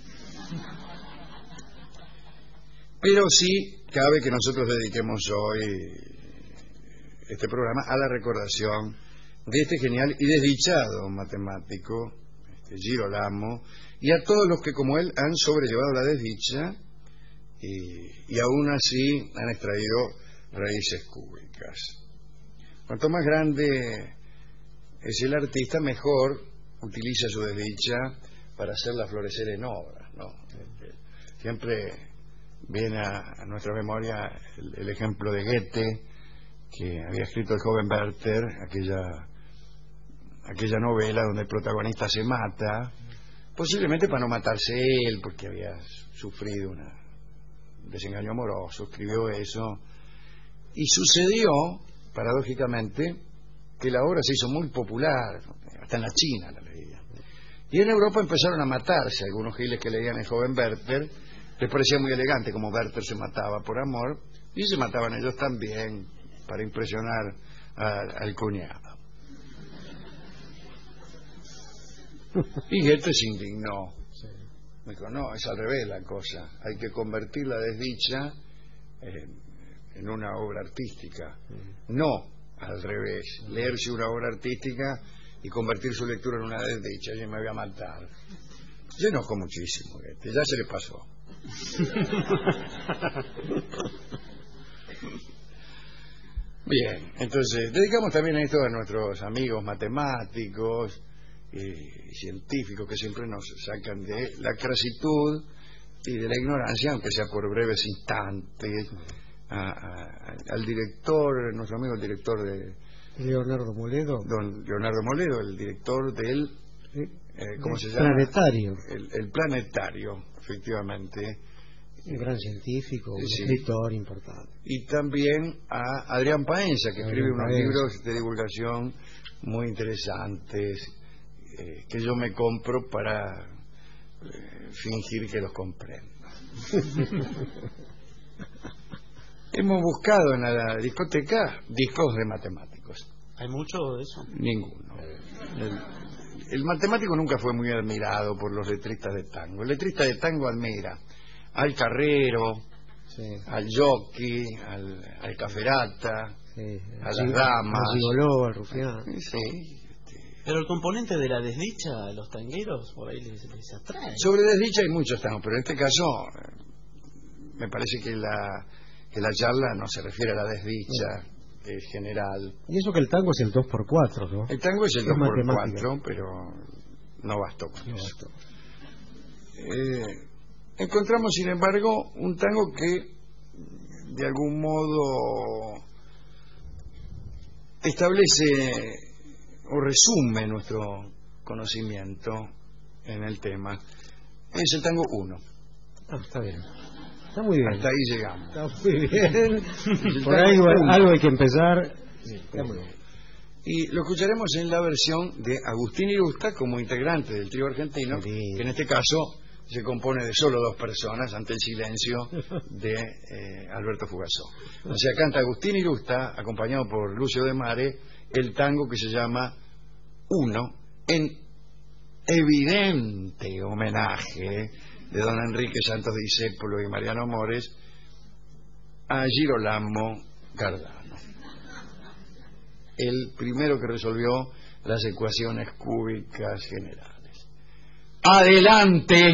Pero sí cabe que nosotros dediquemos hoy este programa a la recordación de este genial y desdichado matemático, Girolamo, y a todos los que como él han sobrellevado la desdicha y aún así han extraído raíces cúbicas. Cuanto más grande es el artista, mejor utiliza su desdicha para hacerla florecer en obras, ¿no? Siempre viene a nuestra memoria el ejemplo de Goethe, que había escrito El joven Werther, aquella novela donde el protagonista se mata, posiblemente para no matarse él, porque había sufrido un desengaño amoroso, escribió eso, y sucedió, paradójicamente, que la obra se hizo muy popular, hasta en la China la leían. Y en Europa empezaron a matarse algunos giles que leían El joven Werther, les parecía muy elegante como Werther se mataba por amor, y se mataban ellos también para impresionar al cuñado. Y Goethe se indignó. Me dijo, no, es al revés la cosa, hay que convertir la desdicha en una obra artística. No al revés, leerse una obra artística y convertir su lectura en una desdicha. Yo me voy a matar. Se enojó muchísimo Goethe, ya se le pasó. Bien, entonces dedicamos también a esto a nuestros amigos matemáticos y científicos que siempre nos sacan de la crasitud y de la ignorancia, aunque sea por breves instantes. Al director, nuestro amigo el director de Leonardo Moledo, don Leonardo Moledo, el director del ¿cómo se llama? Planetario. El Planetario, efectivamente. Un gran científico, un escritor importante. Y también a Adrián Paenza, que escribe unos libros de divulgación muy interesantes, que yo me compro para fingir que los comprendo. Hemos buscado en la discoteca discos de matemáticos. ¿Hay mucho de eso? Ninguno. El matemático nunca fue muy admirado por los letristas de tango. El letrista de tango admira al carrero, al jockey, al caferata, a las damas, al gigoló, al rufián. Sí. Pero el componente de la desdicha a los tangueros por ahí les atrae. Sobre desdicha hay muchos tangos, pero en este caso me parece que la charla no se refiere a la desdicha en general. Y eso que el tango es el 2x4, ¿no? El tango es el 2x4, pero no bastó con eso. Encontramos, sin embargo, un tango que de algún modo establece o resume nuestro conocimiento en el tema. Es el tango 1. Está bien. Está muy bien. Hasta ahí llegamos. Está muy bien. Por ahí algo hay que empezar. Sí, está muy bien. Y lo escucharemos en la versión de Agustín Irusta como integrante del trío argentino, Sí. que en este caso se compone de solo 2 personas ante el silencio de Alberto Fugazó. O sea, canta Agustín Irusta, acompañado por Lucio de Mare, el tango que se llama Uno, en evidente homenaje de don Enrique Santos Discépolo y Mariano Mores a Girolamo Cardano, el primero que resolvió las ecuaciones cúbicas generales. ¡Adelante!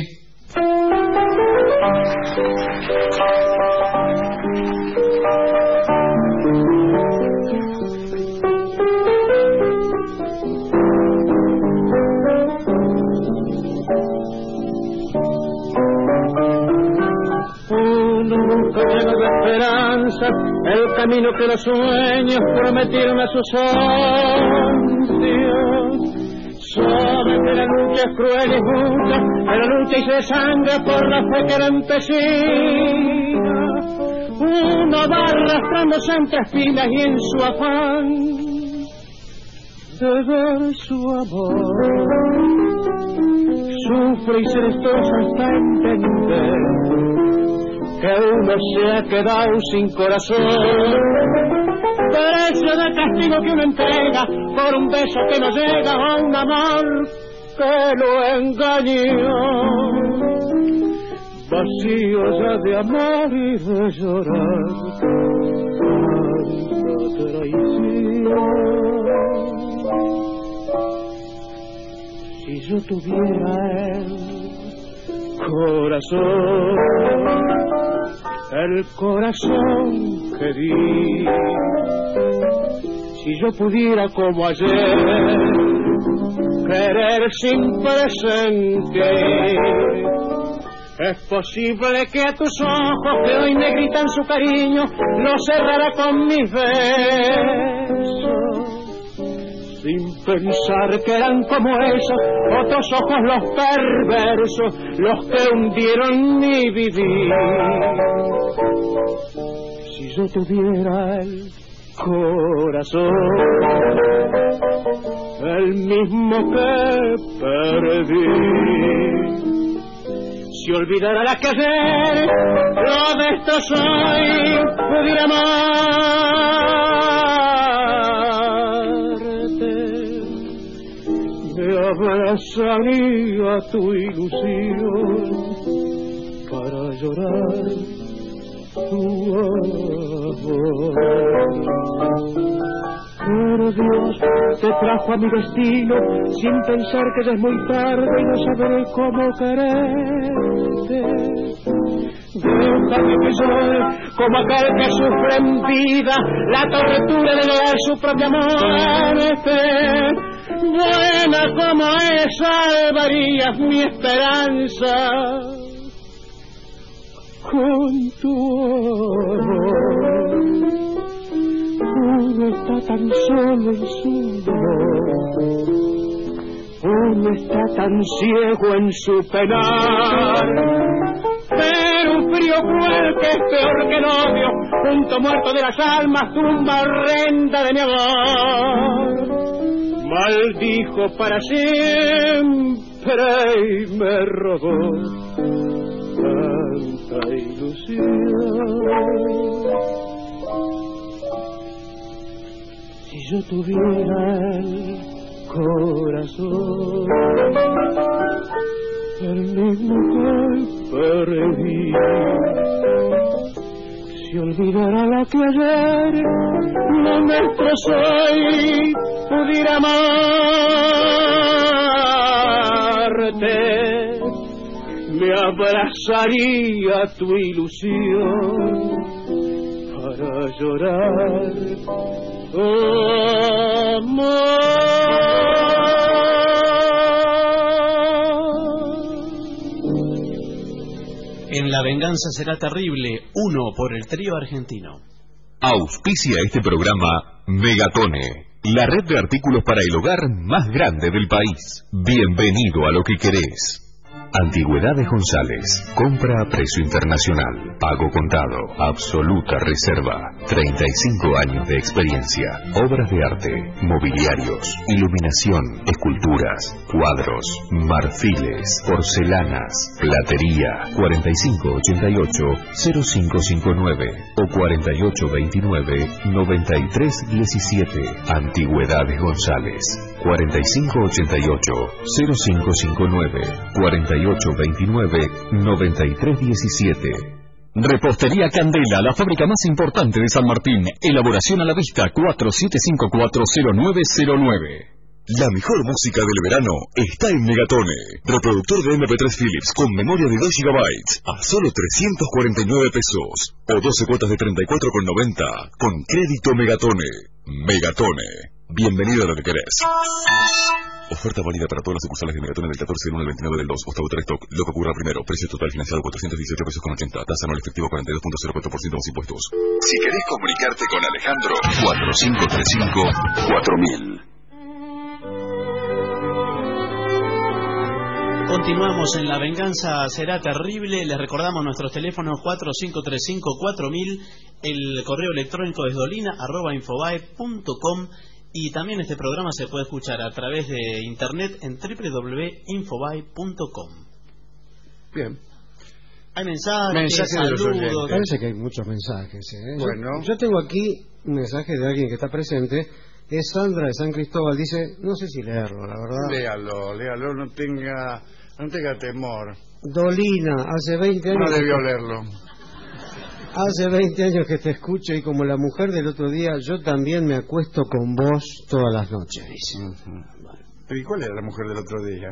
Lleno de esperanza, el camino que los sueños prometieron a sus ansias. Sabe que la lucha es cruel y justa, pero lucha y se desangra por la fe que la empecina. Uno va arrastrándose entre espinas y en su afán de ver su amor sufre y se destroza hasta entender que uno se ha quedado sin corazón. Precio de castigo que uno entrega por un beso que no llega a un amor que lo engañó. Vacío ya de amar y de llorar tanta traición. Si yo tuviera el corazón, el corazón que di, si yo pudiera como ayer querer sin presentir, es posible que a tus ojos que hoy me gritan su cariño lo cerrara con mis besos, sin pensar que eran como esos otros ojos los perversos, los que hundieron mi vivir. Si yo tuviera el corazón, el mismo que perdí, si olvidara la que ayer lo destrozó y pudiera abrazaría tu ilusión para llorar tu amor. Pero Dios te trajo a mi destino sin pensar que ya es muy tarde y no sabré cómo quererte. Déjame que llore como aquel que sufre en vida la tortura de negar su propia muerte. Buena como es, salvarías mi esperanza con tu amor. Uno está tan solo en su dolor, uno está tan ciego en su penar, pero un frío cruel que es peor que el odio, punto muerto de las almas, tumba horrenda de mi amor. Maldijo para siempre y me robó tanta ilusión. Si yo tuviera el corazón, el mismo que perdí, si olvidara la que ayer no me destrozó y pudiera amarte, me abrazaría tu ilusión para llorar amor. En La venganza será terrible, 1 por el trío argentino. Auspicia este programa Megatone, la red de artículos para el hogar más grande del país. Bienvenido a lo que querés. Antigüedades González. Compra a precio internacional. Pago contado. Absoluta reserva. 35 años de experiencia. Obras de arte, mobiliarios, iluminación, esculturas, cuadros, marfiles, porcelanas, platería. 4588-0559 o 4829-9317. Antigüedades González. 4588-0559 4829-9317. Repostería Candela, la fábrica más importante de San Martín. Elaboración a la vista, 47540909. La mejor música del verano está en Megatone. Reproductor de MP3 Philips con memoria de 2 GB a solo 349 pesos. O 12 cuotas de 34,90 con crédito Megatone. Megatone. Bienvenido a lo que querés. Oferta válida para todas las sucursales de Megatone del 14 del 1 al 29 del 2. Ostado 3 stock. Lo que ocurra primero. Precio total financiado 418 pesos con 80. Tasa anual efectivo 42.04% más impuestos. Si querés comunicarte con Alejandro, 4535-4000. Continuamos en La Venganza Será Terrible. Les recordamos nuestros teléfonos 4535-4000. El correo electrónico es dolina@infobae.com. Y también este programa se puede escuchar a través de internet en www.infobae.com. Bien. Hay mensajes, saludos. Parece que hay muchos mensajes. Bueno. Yo tengo aquí un mensaje de alguien que está presente. Es Sandra de San Cristóbal. Dice, no sé si leerlo, la verdad. Léalo, no tenga temor. Dolina, hace 20 años... No debió leerlo. Hace 20 años que te escucho y como la mujer del otro día, yo también me acuesto con vos todas las noches, dice. ¿Y cuál era la mujer del otro día?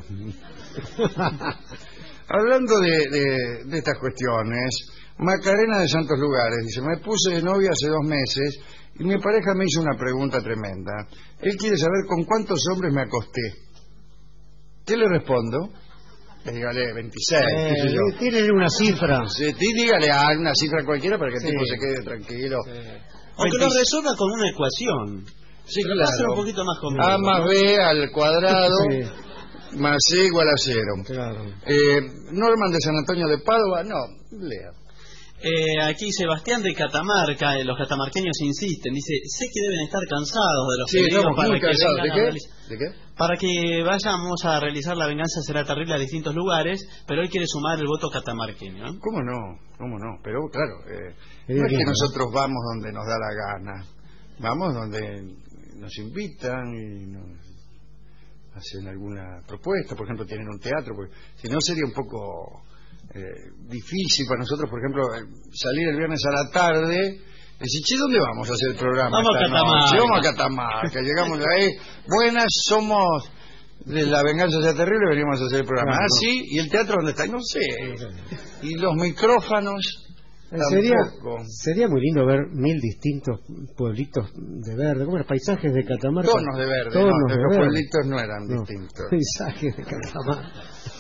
Hablando de estas cuestiones, Macarena de Santos Lugares dice, me puse de novia hace 2 meses y mi pareja me hizo una pregunta tremenda. Él quiere saber con cuántos hombres me acosté. ¿Qué le respondo? Dígale 26, qué sé yo. Tiene una cifra. Sí, dígale una cifra cualquiera para que el tipo se quede tranquilo. Aunque lo resuelva con una ecuación. Sí, lo claro. un poquito más conmigo. A más B al cuadrado más C igual a 0. Claro. Norman de San Antonio de Padua, no, lea. Aquí Sebastián de Catamarca, los catamarqueños insisten, dice, sé que deben estar cansados de los pedidos para que cansados. vengan ¿De qué? Para que vayamos a realizar La Venganza Será Terrible a distintos lugares, pero él quiere sumar el voto catamarqueño. ¿Cómo no? Pero claro, no es que nosotros vamos donde nos da la gana, vamos donde nos invitan y nos hacen alguna propuesta, por ejemplo tienen un teatro, porque si no sería un poco difícil para nosotros, por ejemplo, salir el viernes a la tarde. Decir, che, ¿dónde vamos a hacer el programa? Vamos a Catamarca. Llegamos de ahí. Buenas, somos de La Venganza Será Terrible, venimos a hacer el programa. Claro. Ah, sí, ¿y el teatro dónde está? No sé. Y los micrófonos Sería muy lindo ver 1000 distintos pueblitos de verde. ¿Cómo eran? Paisajes de Catamarca. Tonos de verde. Los pueblitos no eran distintos. Paisajes de Catamarca.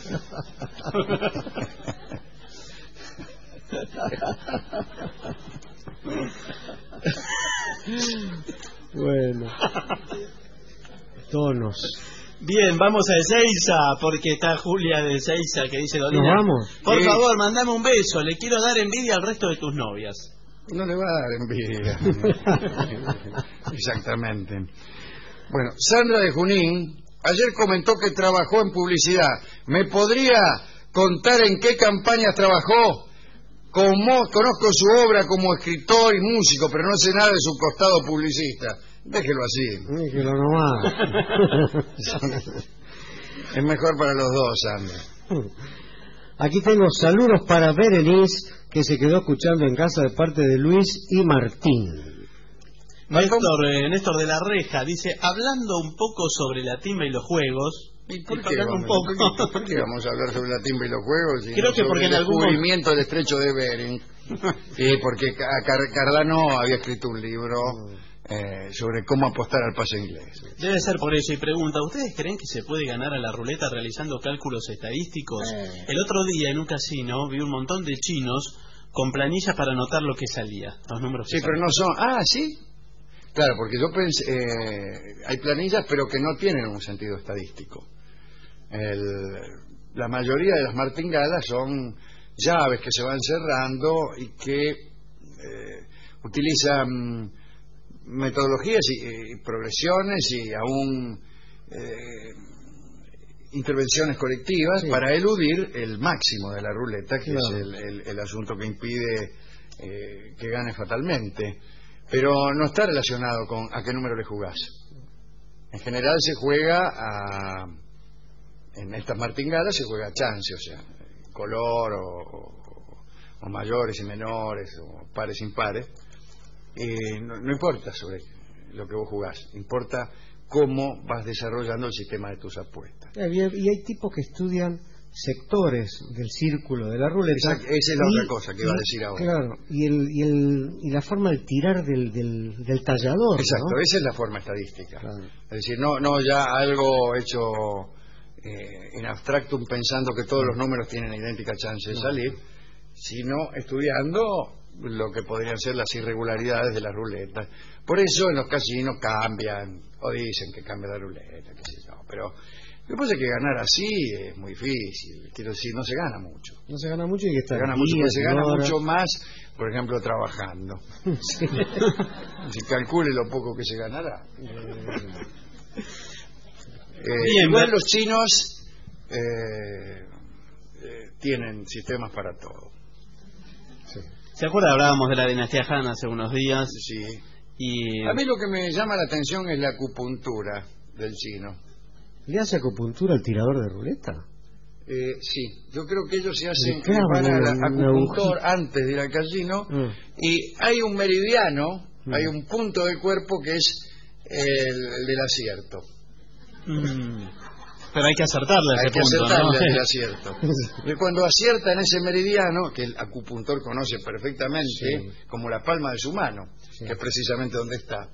Bueno, tonos. Bien, vamos a Ezeiza, porque está Julia de Ezeiza que dice, Dolina, ¿nos vamos? por favor, mandame un beso, le quiero dar envidia al resto de tus novias. No le va a dar envidia. Exactamente. Bueno, Sandra de Junín ayer comentó que trabajó en publicidad. ¿Me podría contar en qué campañas trabajó? Conozco su obra como escritor y músico, pero no sé nada de su costado publicista. Déjelo así. Déjelo nomás. Es mejor para los dos, Sandra. Aquí tengo saludos para Berenice, que se quedó escuchando en casa de parte de Luis y Martín. Néstor de la Reja dice, hablando un poco sobre la timba y los juegos. ¿Por qué vamos a hablar sobre la timba y los juegos? Creo que porque el descubrimiento del estrecho de Bering. Porque Cardano había escrito un libro sobre cómo apostar al pase inglés. Debe ser por eso. Y pregunta, ¿ustedes creen que se puede ganar a la ruleta realizando cálculos estadísticos? El otro día en un casino vi un montón de chinos con planillas para anotar lo que salía, los números que pero no son... Ah, ¿sí? Claro, porque yo pensé... hay planillas pero que no tienen un sentido estadístico. la mayoría de las martingalas son llaves que se van cerrando y que utilizan metodologías y progresiones y aún intervenciones colectivas para eludir el máximo de la ruleta, que es el asunto que impide que gane fatalmente. Pero no está relacionado con a qué número le jugás. En general se juega en estas martingalas se juega a chance, o sea, color o mayores y menores, o pares impares. No importa sobre lo que vos jugás, importa cómo vas desarrollando el sistema de tus apuestas. Y hay tipos que estudian sectores del círculo de la ruleta. Esa es la otra cosa que iba a decir ahora. Claro, y la forma de tirar del tallador. Exacto, ¿no? esa es la forma estadística. Claro. Es decir, no ya algo hecho en abstractum pensando que todos los números tienen idéntica chance de salir, sino estudiando lo que podrían ser las irregularidades de la ruleta. Por eso en los casinos cambian, o dicen que cambia la ruleta, qué sé yo, pero lo que pasa es que ganar así es muy difícil. Quiero decir, no se gana mucho. No se gana mucho y que está. Se gana mucho, pero se gana mucho más, por ejemplo, trabajando. Sí. Si calcule lo poco que se ganará. Igual los chinos tienen sistemas para todo. Sí. ¿Se acuerda? Hablábamos de la dinastía Han hace unos días. Sí. Y a mí lo que me llama la atención es la acupuntura del chino. ¿Le hace acupuntura al tirador de ruleta? Sí, yo creo que ellos se hacen van al acupuntor antes de ir al casino y hay un meridiano, hay un punto del cuerpo que es el del acierto. Pero hay que acertarle a ese punto, acertarle ¿no? al acierto. Y cuando acierta en ese meridiano, que el acupuntor conoce perfectamente como la palma de su mano, que es precisamente donde está,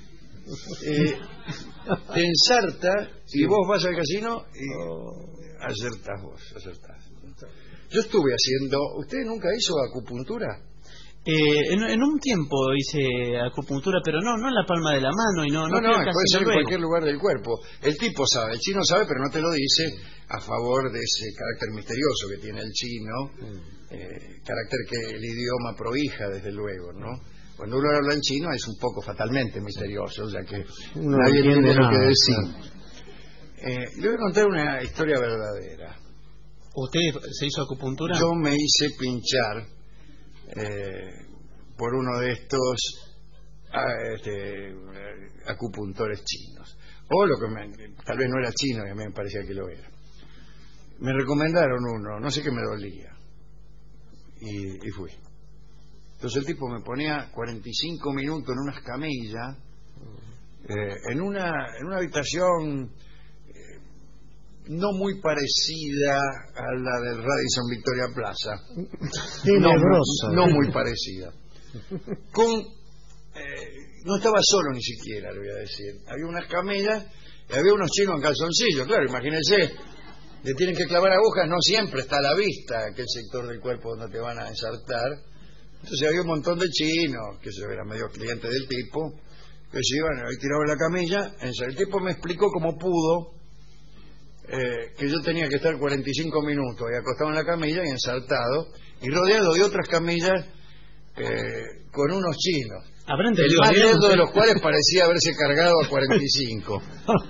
te ensarta y vos vas al casino y acertás. Yo estuve haciendo... ¿Usted nunca hizo acupuntura? En un tiempo hice acupuntura, pero no en la palma de la mano y no puede ser en cualquier lugar del cuerpo. El tipo sabe, el chino sabe, pero no te lo dice a favor de ese carácter misterioso que tiene el chino, carácter que el idioma prohija, desde luego, ¿no? Cuando uno habla en chino es un poco fatalmente misterioso, o sea que nadie entiende lo que decir. Le voy a contar una historia verdadera. ¿Usted se hizo acupuntura? Yo me hice pinchar por uno de estos acupuntores chinos. O lo que tal vez no era chino y a mí me parecía que lo era. Me recomendaron uno, no sé qué me dolía. Y fui. Entonces el tipo me ponía 45 minutos en una escamilla, en una habitación no muy parecida a la del Radisson Victoria Plaza. No muy parecida. No estaba solo ni siquiera, le voy a decir. Había unas camellas y había unos chinos en calzoncillos. Claro, imagínense, le tienen que clavar agujas, no siempre está a la vista aquel sector del cuerpo donde te van a ensartar. Entonces había un montón de chinos, que eran medio clientes del tipo, que se iban, ahí tiraban la camilla. El tipo me explicó como pudo que yo tenía que estar 45 minutos ahí acostado en la camilla y ensartado, y rodeado de otras camillas con unos chinos. El más lento de los cuales parecía haberse cargado a 45.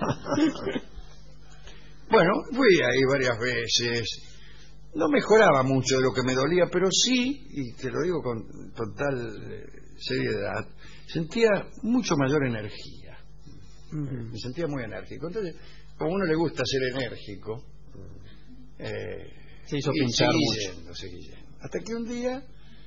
Bueno, fui ahí varias veces. No mejoraba mucho de lo que me dolía, pero sí, y te lo digo con total seriedad, sentía mucho mayor energía. Me sentía muy enérgico. Entonces, como a uno le gusta ser enérgico, se hizo pinchar seguí yendo. Hasta que un día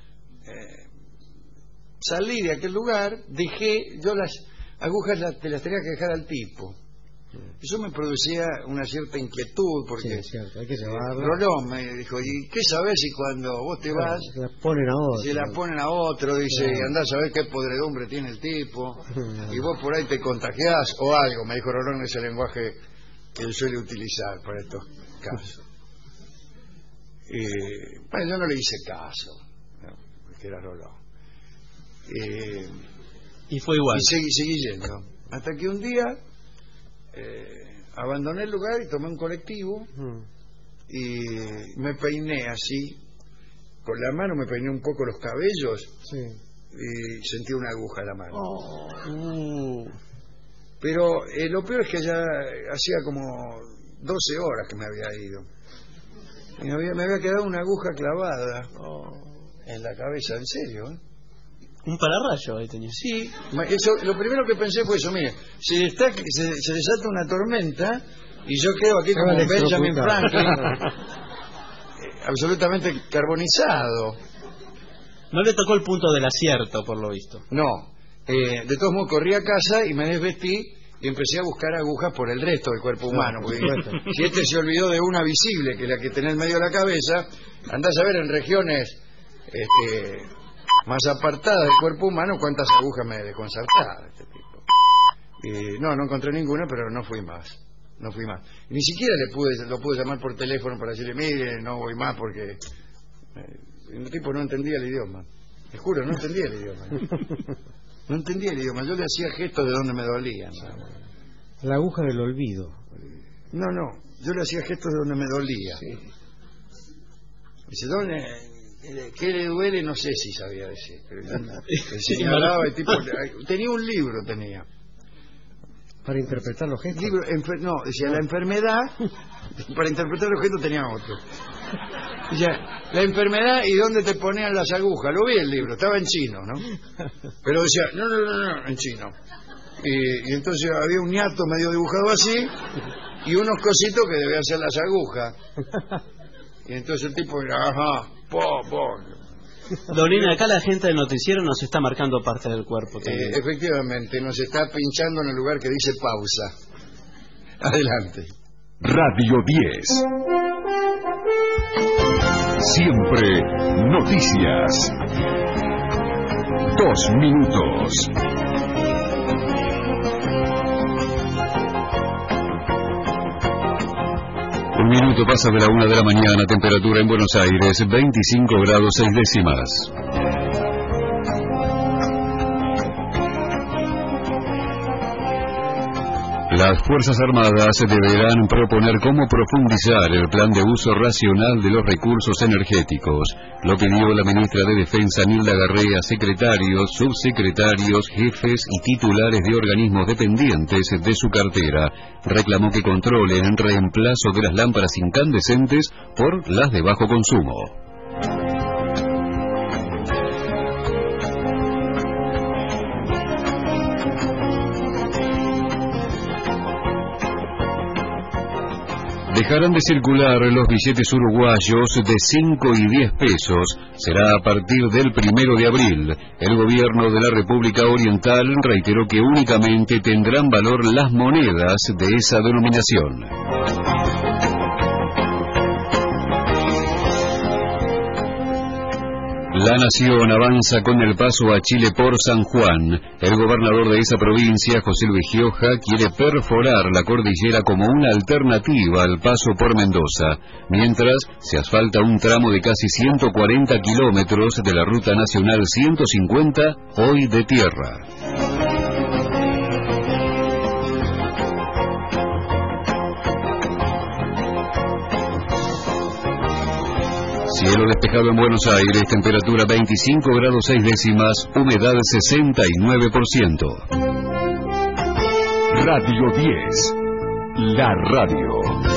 salí de aquel lugar, yo las agujas te las tenía que dejar al tipo. Eso me producía una cierta inquietud, porque hay que llevarla. Rolón me dijo, ¿y qué sabés si cuando vos te vas se la ponen a otro? Se la ponen a otro, dice, andás a ver qué podredumbre tiene el tipo, y vos por ahí te contagiás o algo. Me dijo Rolón, ese lenguaje que él suele utilizar para estos casos. Bueno, yo no le hice caso, porque era Rolón. Y fue igual. Y seguí yendo. Hasta que un día abandoné el lugar y tomé un colectivo y me peiné así, con la mano me peiné un poco los cabellos y sentí una aguja en la mano. Pero lo peor es que ya hacía como 12 horas que me había ido. Y me había quedado una aguja clavada en la cabeza, en serio, ¿eh? Un pararrayo ahí tenía. Sí, eso, lo primero que pensé fue eso, mire, se desata una tormenta y yo quedo aquí como Benjamin Franklin, absolutamente carbonizado. No le tocó el punto del acierto, por lo visto. No, de todos modos corrí a casa y me desvestí y empecé a buscar agujas por el resto del cuerpo humano, porque si este se olvidó de una visible, que es la que tenés en medio de la cabeza, andás a ver en regiones más apartadas del cuerpo humano cuántas agujas me desconcertaba este tipo. No encontré ninguna, pero no fui más. Ni siquiera lo pude llamar por teléfono para decirle, mire, no voy más porque el tipo no entendía el idioma. Te juro, no entendía el idioma. No entendía el idioma. Yo le hacía gestos de donde me dolían. La aguja del olvido. No, yo le hacía gestos de donde me dolía. Dice, ¿qué le duele? No sé si sabía decir. Pero señalaba el tipo. Tenía un libro, para interpretar los gestos. Decía la enfermedad. Para interpretar los gestos tenía otro. Decía, la enfermedad y dónde te ponían las agujas. Lo vi el libro, estaba en chino, ¿no? Pero decía, no, en chino. Y entonces había un ñato medio dibujado así y unos cositos que debían ser las agujas. Y entonces el tipo, Dolina, acá la gente del noticiero nos está marcando parte del cuerpo también. Efectivamente, nos está pinchando en el lugar que dice pausa. Adelante. Radio 10. Siempre noticias. 2 minutos. Un minuto pasa de la 1 de la mañana, temperatura en Buenos Aires, 25 grados 6 décimas. Las Fuerzas Armadas deberán proponer cómo profundizar el plan de uso racional de los recursos energéticos. Lo pidió la ministra de Defensa, Nilda Garrea, a secretarios, subsecretarios, jefes y titulares de organismos dependientes de su cartera. Reclamó que controlen el reemplazo de las lámparas incandescentes por las de bajo consumo. Dejarán de circular los billetes uruguayos de 5 y 10 pesos. Será a partir del 1 de abril. El gobierno de la República Oriental reiteró que únicamente tendrán valor las monedas de esa denominación. La Nación avanza con el paso a Chile por San Juan. El gobernador de esa provincia, José Luis Gioja, quiere perforar la cordillera como una alternativa al paso por Mendoza, mientras se asfalta un tramo de casi 140 kilómetros de la Ruta Nacional 150, hoy de tierra. Cielo despejado en Buenos Aires, temperatura 25 grados 6 décimas, humedad 69%. Radio 10, la radio.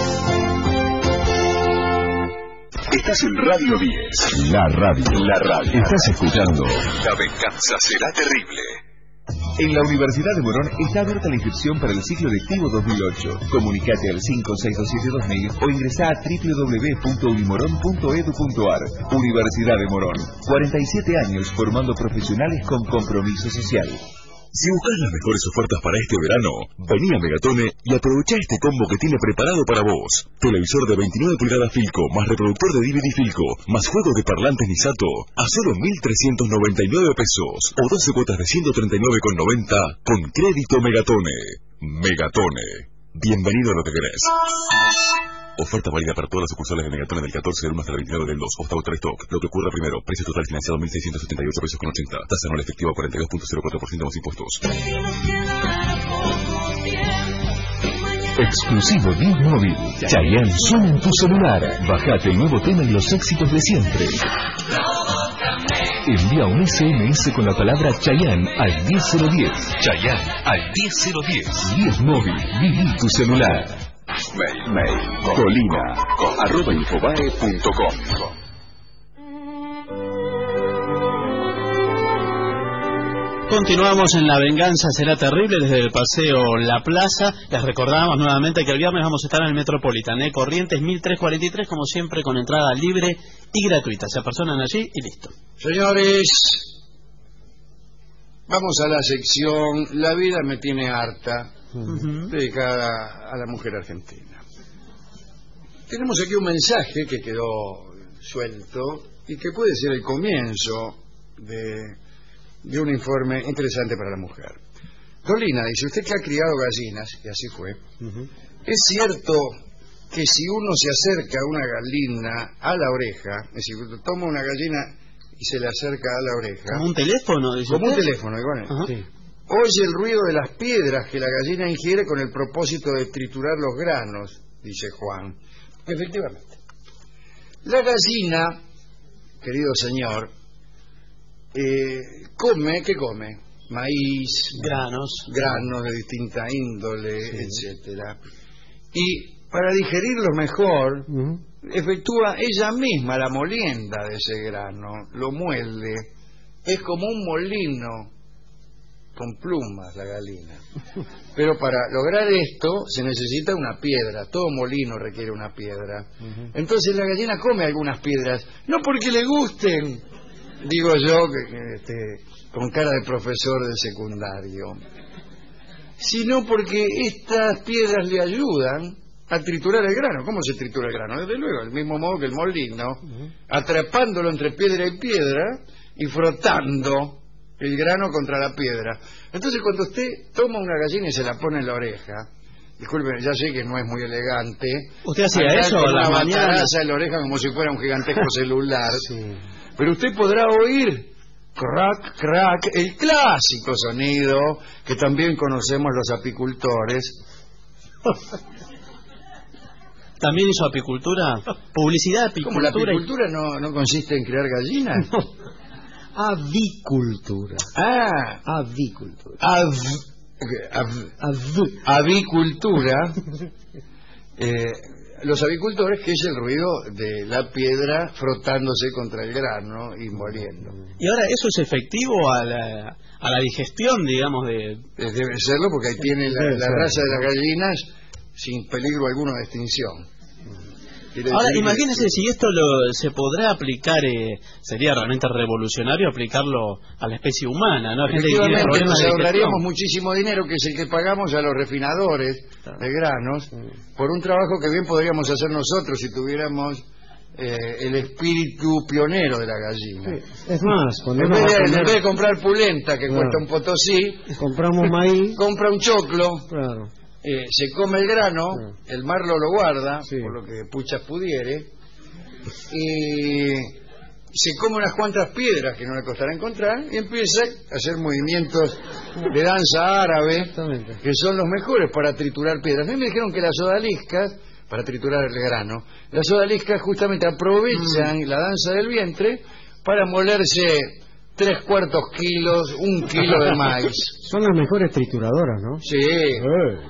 Estás en Radio 10, la radio. Estás escuchando La venganza será terrible. En la Universidad de Morón está abierta la inscripción para el ciclo lectivo 2008. Comunicate al 5627-2000 o ingresá a www.unimoron.edu.ar. Universidad de Morón, 47 años formando profesionales con compromiso social. Si buscas las mejores ofertas para este verano, vení a Megatone y aprovecha este combo que tiene preparado para vos. Televisor de 29 pulgadas Filco, más reproductor de DVD Filco, más juegos de parlantes Nisato, a solo 1.399 pesos, o 12 cuotas de 139,90 con crédito Megatone. Megatone. Bienvenido a lo que querés. Oferta válida para todas las sucursales de Megatone del 14 del 1 hasta el 29 del 2. Hasta otra stock. Lo que ocurra primero. Precio total financiado 1.678 pesos con 80. Tasa anual efectiva 42.04% más impuestos. Exclusivo 10 móvil. Chayanne suena en tu celular. Bajate el nuevo tema y los éxitos de siempre. Envía un SMS con la palabra Chayanne al 10010. Chayanne al 10010. 10 móvil. Viví tu celular. Mail. colina@infobae.com. Continuamos en La Venganza Será Terrible desde el Paseo La Plaza. Les recordamos nuevamente que el viernes vamos a estar en el Metropolitan, Corrientes 1343, como siempre, con entrada libre y gratuita. Se apersonan allí y listo. Señores, vamos a la sección La vida me tiene harta, dedicada a la mujer argentina. Tenemos aquí un mensaje que quedó suelto y que puede ser el comienzo de un informe interesante para la mujer. Dolina dice, usted que ha criado gallinas, y así fue, ¿es cierto que si uno se acerca a una gallina a la oreja, es decir, toma una gallina y se le acerca a la oreja... ¿Como un teléfono? Como un teléfono, igual. Sí. Oye el ruido de las piedras que la gallina ingiere con el propósito de triturar los granos, dice Juan. Efectivamente. La gallina, querido señor, come, ¿qué come? Maíz, granos de distinta índole, etcétera. Y para digerirlo mejor, efectúa ella misma la molienda de ese grano, lo muelde. Es como un molino con plumas la gallina. Pero para lograr esto se necesita una piedra, todo molino requiere una piedra. Entonces la gallina come algunas piedras, no porque le gusten, digo yo, con cara de profesor del secundario, sino porque estas piedras le ayudan a triturar el grano. ¿Cómo se tritura el grano? Desde luego, del mismo modo que el molino, atrapándolo entre piedra y piedra y frotando el grano contra la piedra. Entonces, cuando usted toma una gallina y se la pone en la oreja, disculpe, ya sé que no es muy elegante. ¿Usted hacía eso a la mañana? En la oreja como si fuera un gigantesco celular. Pero usted podrá oír crack, crack, el clásico sonido que también conocemos los apicultores. ¿También hizo apicultura? ¿Publicidad, apicultura? ¿Cómo la apicultura no consiste en criar gallinas? Avicultura. Avicultura. Avicultura. Los avicultores, que es el ruido de la piedra frotándose contra el grano y moliendo. ¿Y ahora eso es efectivo a la digestión, digamos, de...? Debe serlo, porque ahí tiene la raza de las gallinas sin peligro alguno de extinción. Ahora, imagínese si esto se podrá aplicar, sería realmente revolucionario aplicarlo a la especie humana, ¿no? Efectivamente, nos ahorraríamos muchísimo dinero, que es el que pagamos a los refinadores de granos, por un trabajo que bien podríamos hacer nosotros si tuviéramos el espíritu pionero de la gallina. Es más, en vez de comprar pulenta, que cuesta un potosí, compramos maíz, compra un choclo. Claro. Se come el grano, el marlo lo guarda, por lo que puchas pudiere, y se come unas cuantas piedras que no le costará encontrar, y empieza a hacer movimientos de danza árabe, que son los mejores para triturar piedras. A mí me dijeron que las odaliscas, para triturar el grano, las odaliscas justamente aprovechan la danza del vientre para molerse 3/4 kilos, 1 kilo de maíz. Son las mejores trituradoras, ¿no? Sí.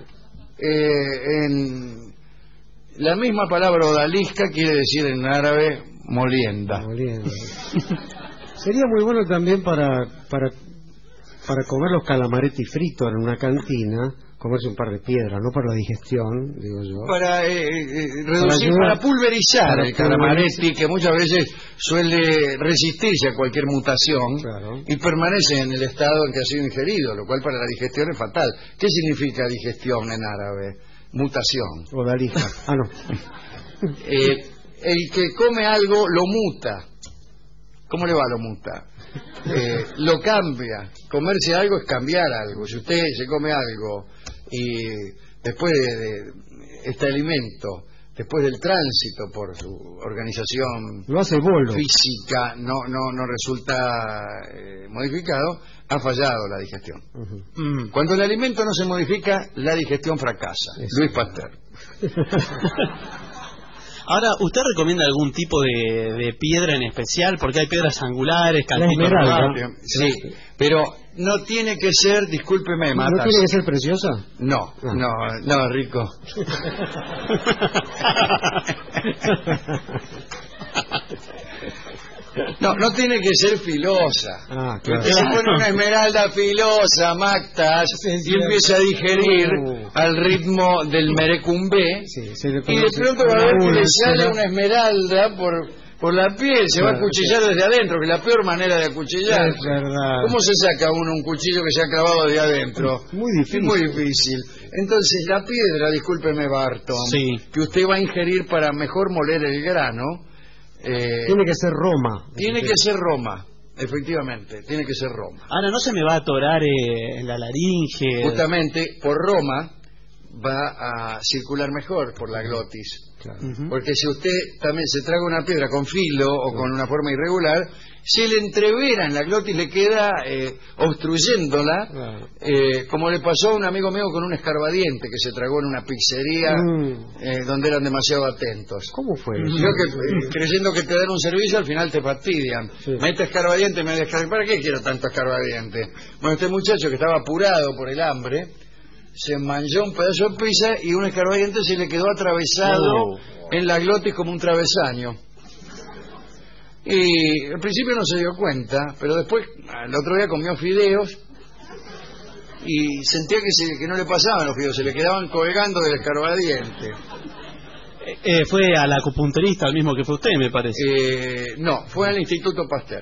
En la misma palabra odalisca quiere decir en árabe molienda. Sería muy bueno también para comer los calamaretti fritos en una cantina, comerse un par de piedras, no para la digestión, digo yo. Para reducir, para pulverizar el calamaretti, que muchas veces suele resistirse a cualquier mutación y permanece en el estado en que ha sido ingerido, lo cual para la digestión es fatal. ¿Qué significa digestión en árabe? Mutación. Odalisca. No. El que come algo lo muta. ¿Cómo le va lo muta? Lo cambia. Comerse algo es cambiar algo. Si usted se come algo y después de este alimento después del tránsito por su organización lo hace bolo. física, no resulta modificado, ha fallado la digestión. Cuando el alimento no se modifica, la digestión fracasa. Luis Pasteur. Ahora, ¿usted recomienda algún tipo de piedra en especial? Porque hay piedras angulares, calcitos. Sí, pero no tiene que ser, discúlpeme, Matas. ¿No tiene que ser preciosa? No, Rico. No tiene que ser filosa. Claro. Usted se pone una esmeralda filosa, Mactas, y empieza a digerir al ritmo del merecumbé, y de pronto va a ver que le sale una esmeralda por la piel, se va a acuchillar desde adentro, que es la peor manera de acuchillar. Es verdad. ¿Cómo se saca uno un cuchillo que se ha clavado de adentro? Muy difícil. Es muy difícil. Entonces, la piedra, discúlpeme, Barton, que usted va a ingerir para mejor moler el grano, tiene que ser Roma. Tiene que ser Roma, efectivamente, tiene que ser Roma. Ahora, ¿no se me va a atorar en la laringe? Justamente, por Roma va a circular mejor por la glotis. Claro. Porque si usted también se traga una piedra con filo o con una forma irregular, se le entrevera en la glotis, le queda obstruyéndola, como le pasó a un amigo mío con un escarbadiente que se tragó en una pizzería donde eran demasiado atentos. ¿Cómo fue eso? Yo que creyendo que te dan un servicio, al final te fastidian. Mete escarbadiente, me deja. ¿Para qué quiero tanto escarbadiente? Bueno, este muchacho que estaba apurado por el hambre se manchó un pedazo de pizza y un escarbadiente se le quedó atravesado en la glotis como un travesaño. Y al principio no se dio cuenta, pero después, el otro día comió fideos y sentía que no le pasaban los fideos, se le quedaban colgando del escarbadiente. Fue al acupunturista, al mismo que fue usted, me parece. No, fue al Instituto Pasteur.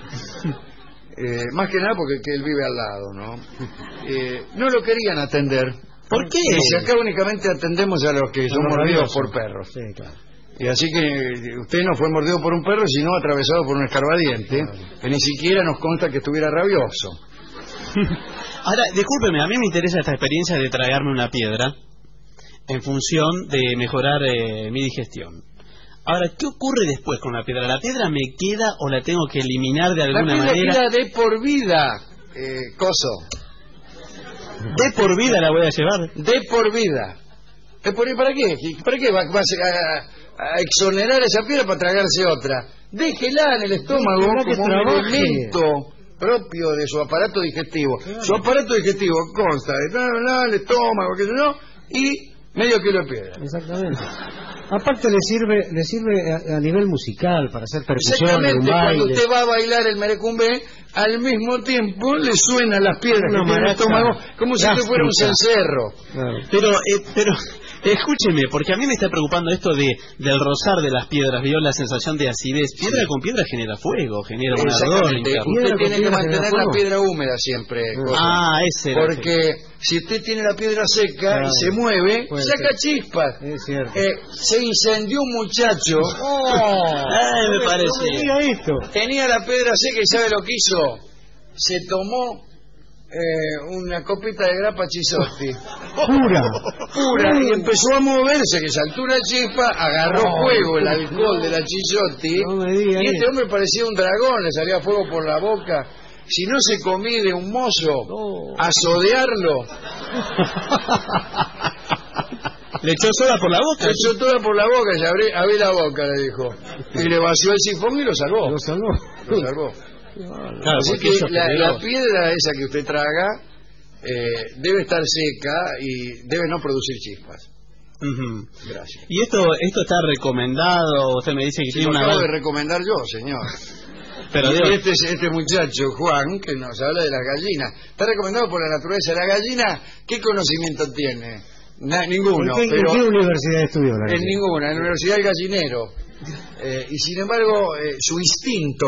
Más que nada porque él vive al lado, ¿no? No lo querían atender. ¿Por qué? Si acá únicamente atendemos a los que son mordidos por perros. Sí, claro. Y así que usted no fue mordido por un perro, sino atravesado por un escarbadiente, que ni siquiera nos consta que estuviera rabioso. Ahora, discúlpeme, a mí me interesa esta experiencia de tragarme una piedra en función de mejorar mi digestión. Ahora, ¿qué ocurre después con la piedra? ¿La piedra me queda o la tengo que eliminar de alguna manera? La piedra queda de por vida, coso. ¿De por vida la voy a llevar? De por vida. ¿Para qué? ¿Para qué va a exonerar esa piedra para tragarse otra? Déjela en el estómago como un elemento propio de su aparato digestivo. Claro. Su aparato digestivo consta de el estómago, qué sé yo, y medio kilo de piedra. Exactamente. Aparte le sirve a nivel musical para hacer percusión. Exactamente, cuando usted va a bailar el merecumbé, al mismo tiempo le suenan las piedras que tiene el estómago como si usted fuera un cencerro. Claro. Pero escúcheme, porque a mí me está preocupando esto del rozar de las piedras. Vio la sensación de acidez. Piedra con piedra genera fuego, genera un ardor. Usted tiene que mantener la piedra húmeda siempre. Ese. Porque si usted tiene la piedra seca y se mueve, saca chispas. Es cierto. Se incendió un muchacho. Me parece. Tenía la piedra seca y ¿sabe lo que hizo? Se tomó una copita de grappa Chisotti pura y empezó a moverse, que saltó una chispa, agarró fuego el alcohol de la Chisotti, y este hombre parecía un dragón, le salía fuego por la boca. Si no se comide un mozo a sodearlo, le echó soda por la boca. Le echó toda por la boca, y abrí la boca, le dijo, y le vació el sifón y lo salvó. Lo salvó. Claro, así que la piedra esa que usted traga debe estar seca y debe no producir chispas. Gracias. ¿Y esto está recomendado? Usted me dice que tiene una... Lo acabo de recomendar yo, señor. Pero este muchacho, Juan, que nos habla de las gallinas, está recomendado por la naturaleza. La gallina, ¿qué conocimiento tiene? Ninguno. ¿En qué universidad estudió la gallina? En ninguna, en la Universidad del Gallinero. Y sin embargo, su instinto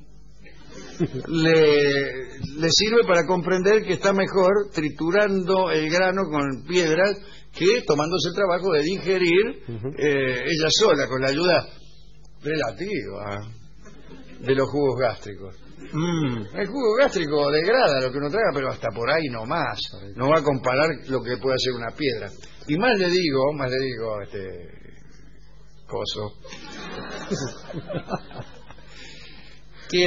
le sirve para comprender que está mejor triturando el grano con piedras que tomándose el trabajo de digerir ella sola, con la ayuda relativa de los jugos gástricos. El jugo gástrico degrada lo que uno traga, pero hasta por ahí no más. No va a comparar lo que puede hacer una piedra. Y más le digo, coso. Que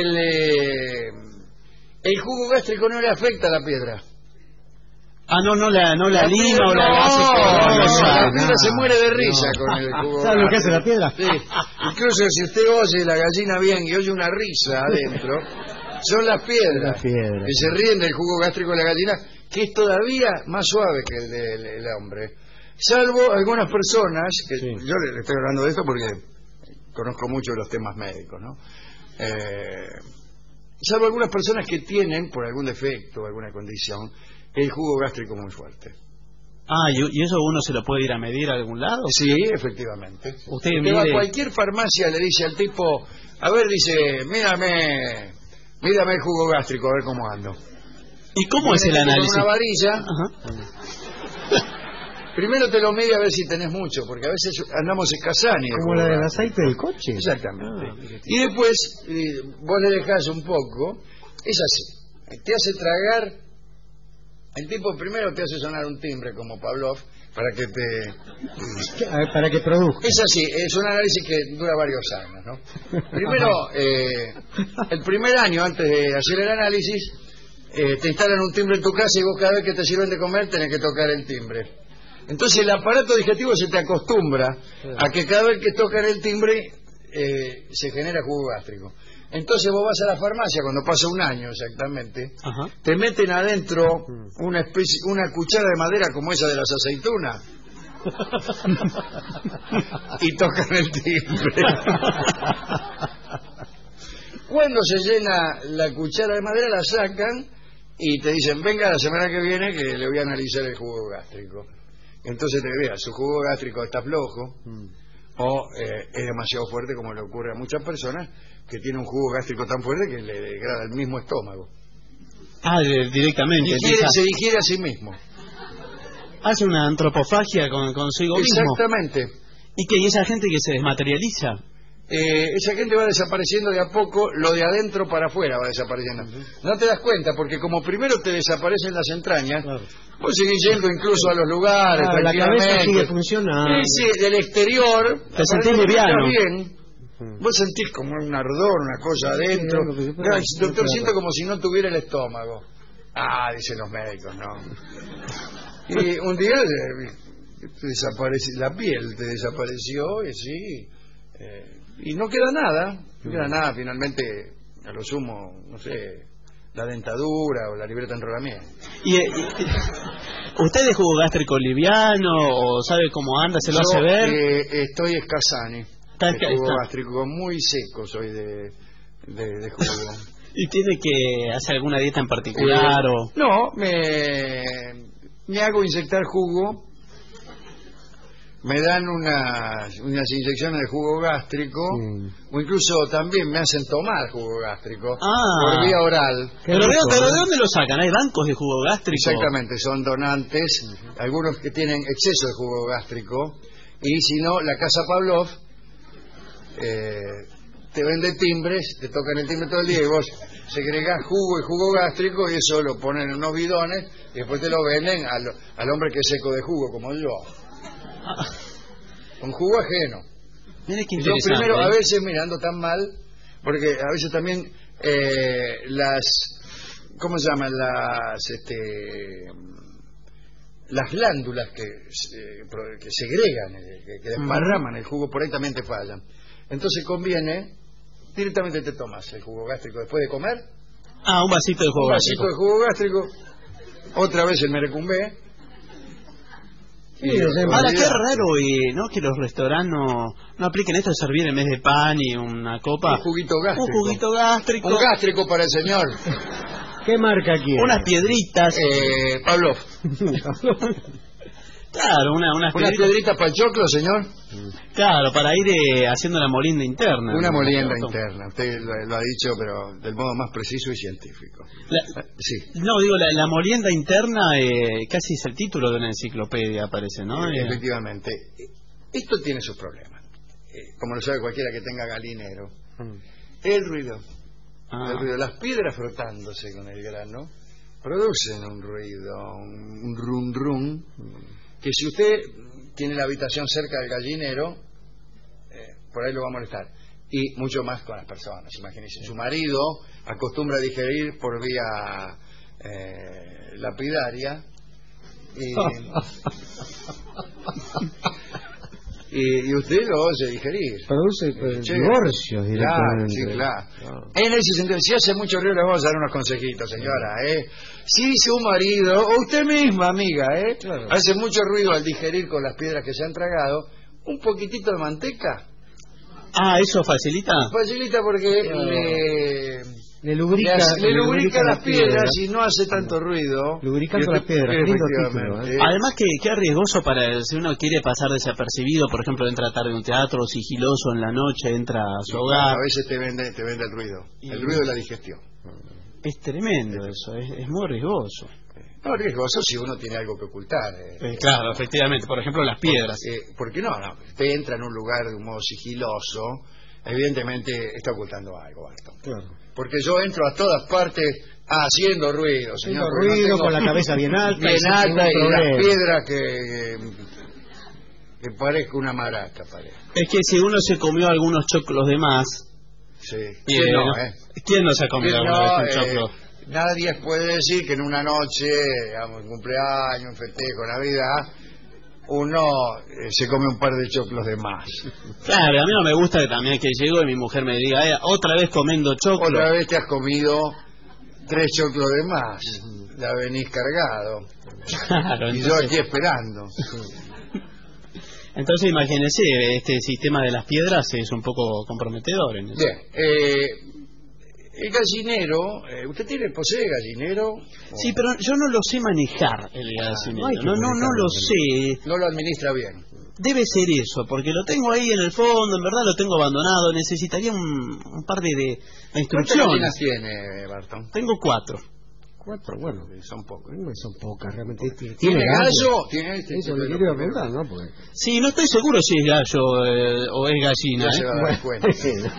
el jugo gástrico no le afecta a la piedra. No la lima o la hace la piedra se muere de risa con el jugo. ¿Sabe lo que hace la piedra? Sí. Incluso si usted oye la gallina bien y oye una risa adentro, son las piedras que se ríen del jugo gástrico de la gallina, que es todavía más suave que el del hombre. Salvo algunas personas, que sí. Yo le estoy hablando de esto porque conozco mucho de los temas médicos, ¿no? Salvo algunas personas que tienen, por algún defecto o alguna condición, el jugo gástrico muy fuerte. ¿Y eso uno se lo puede ir a medir a algún lado? Sí, efectivamente. Usted va a cualquier farmacia, le dice al tipo, a ver, dice, mírame el jugo gástrico, a ver cómo ando. ¿Y cómo es el análisis? Con una varilla. Primero te lo mide a ver si tenés mucho, porque a veces andamos escasáneos. Como la del aceite del coche. Exactamente. Y después vos le dejás un poco, es así, te hace tragar. El tipo primero te hace sonar un timbre como Pavlov para que produzca. Es así, es un análisis que dura varios años, ¿no? Primero, el primer año antes de hacer el análisis, te instalan un timbre en tu casa y vos cada vez que te sirven de comer tenés que tocar el timbre. Entonces el aparato digestivo se te acostumbra a que cada vez que tocan el timbre se genera jugo gástrico. Entonces vos vas a la farmacia cuando pasa un año exactamente, te meten adentro una cuchara de madera como esa de las aceitunas y tocan el timbre. Cuando se llena la cuchara de madera la sacan y te dicen, venga la semana que viene que le voy a analizar el jugo gástrico. Entonces te veas, su jugo gástrico está flojo o es demasiado fuerte, como le ocurre a muchas personas que tienen un jugo gástrico tan fuerte que le degrada el mismo estómago. Directamente. Se digiere a sí mismo. Hace una antropofagia consigo mismo. Exactamente. ¿Y esa gente que se desmaterializa? Esa gente va desapareciendo de a poco, lo de adentro para afuera va desapareciendo. No te das cuenta, porque como primero te desaparecen las entrañas, vos seguís yendo incluso a los lugares, la cabeza sigue funcionando. Sí, del exterior te sentís liviano. Bien. Vos sentís como un ardor, una cosa adentro. Doctor, siento como si no tuviera el estómago. Dicen los médicos, ¿no? Y un día te desaparece, la piel te desapareció y sí. Y no queda nada, finalmente, a lo sumo, no sé, la dentadura o la libreta de enrolamiento. ¿Y usted es jugo gástrico liviano o sabe cómo anda, se lo hace ver? Estoy escasani, jugo gástrico muy seco soy de jugo. ¿Y tiene que hacer alguna dieta en particular o...? No, me hago inyectar jugo. Me dan unas inyecciones de jugo gástrico, o incluso también me hacen tomar jugo gástrico por vía oral. ¿Pero de dónde lo sacan? ¿Hay bancos de jugo gástrico? Exactamente, son donantes, algunos que tienen exceso de jugo gástrico, y si no, la Casa Pavlov te vende timbres, te tocan el timbre todo el día y vos segregás jugo y jugo gástrico y eso lo ponen en unos bidones y después te lo venden al hombre que es seco de jugo, como yo. Con jugo ajeno. Mire qué yo primero, a veces mirando tan mal, porque a veces también ¿cómo se llaman? Las glándulas que segregan, que desparraman el jugo, por ahí también te fallan. Entonces conviene, directamente te tomas el jugo gástrico después de comer. Un vasito de jugo gástrico. Un vasito de jugo gástrico, otra vez el merecumbé. Ahora, qué raro ¿no? que los restaurantes no apliquen esto de servir en vez de pan y una copa. Un juguito gástrico. Un juguito gástrico. Un gástrico para el señor. ¿Qué marca quiere? Unas piedritas. Pavlov. Claro, unas piedritas para el choclo, señor. Claro, para ir haciendo la molienda interna. Una molienda interna. Usted lo ha dicho, pero del modo más preciso y científico. Sí. No, digo, la molienda interna casi es el título de una enciclopedia, parece, ¿no? Efectivamente. Esto tiene sus problemas. Como lo sabe cualquiera que tenga galinero. El ruido. Las piedras frotándose con el grano producen un ruido, un rum rum, que si usted tiene la habitación cerca del gallinero, por ahí lo va a molestar. Y mucho más con las personas, imagínense. Su marido acostumbra a digerir por vía lapidaria y usted lo hace digerir. Produce divorcios directamente. Sí, claro. En ese sentido, si hace mucho ruido, le vamos a dar unos consejitos, señora. Si su marido, o usted misma, amiga, claro, hace mucho ruido al digerir con las piedras que se han tragado, un poquitito de manteca. ¿Eso facilita? Facilita porque le lubrica las piedras y no hace tanto ruido. Lubricando las piedras. Efectivamente. Además que es riesgoso para si uno quiere pasar desapercibido, por ejemplo, entra tarde a un teatro, sigiloso en la noche, entra a su hogar. A veces te vende el ruido, el ruido de la digestión. Es tremendo eso, es muy riesgoso. No, riesgoso si uno tiene algo que ocultar. Claro, efectivamente, por ejemplo las piedras. Porque no, usted entra en un lugar de un modo sigiloso, evidentemente está ocultando algo, Barton. Claro. Porque yo entro a todas partes haciendo ruido, señor. Haciendo ruido, con la cabeza bien alta. Bien alta y las piedras que parezca una maraca, parece. Es que si uno se comió algunos choclos de más... Sí. ¿Quién no se ha comido algunos choclos? Nadie puede decir que en una noche, digamos, un cumpleaños, un festejo, Navidad, uno se come un par de choclos de más. Claro, a mí no me gusta que también que llego y mi mujer me diga, otra vez comiendo choclos. Otra vez te has comido 3 choclos de más, la venís cargado. Claro, y yo aquí esperando. Entonces imagínese, este sistema de las piedras es un poco comprometedor. En eso. Bien, el gallinero, ¿usted posee gallinero? Sí, pero yo no lo sé manejar, el gallinero. No lo sé. No lo administra bien. Debe ser eso, porque lo tengo ahí en el fondo, en verdad lo tengo abandonado. Necesitaría un par de instrucciones. ¿Cuántas gallinas tiene, Barton? Tengo 4. 4, bueno, son pocas. Son pocas, realmente. ¿Tiene gallo? ¿Tiene eso le quiero preguntar, ¿no? Porque... Sí, no estoy seguro si es gallo o es gallina. Ya se va a dar cuenta.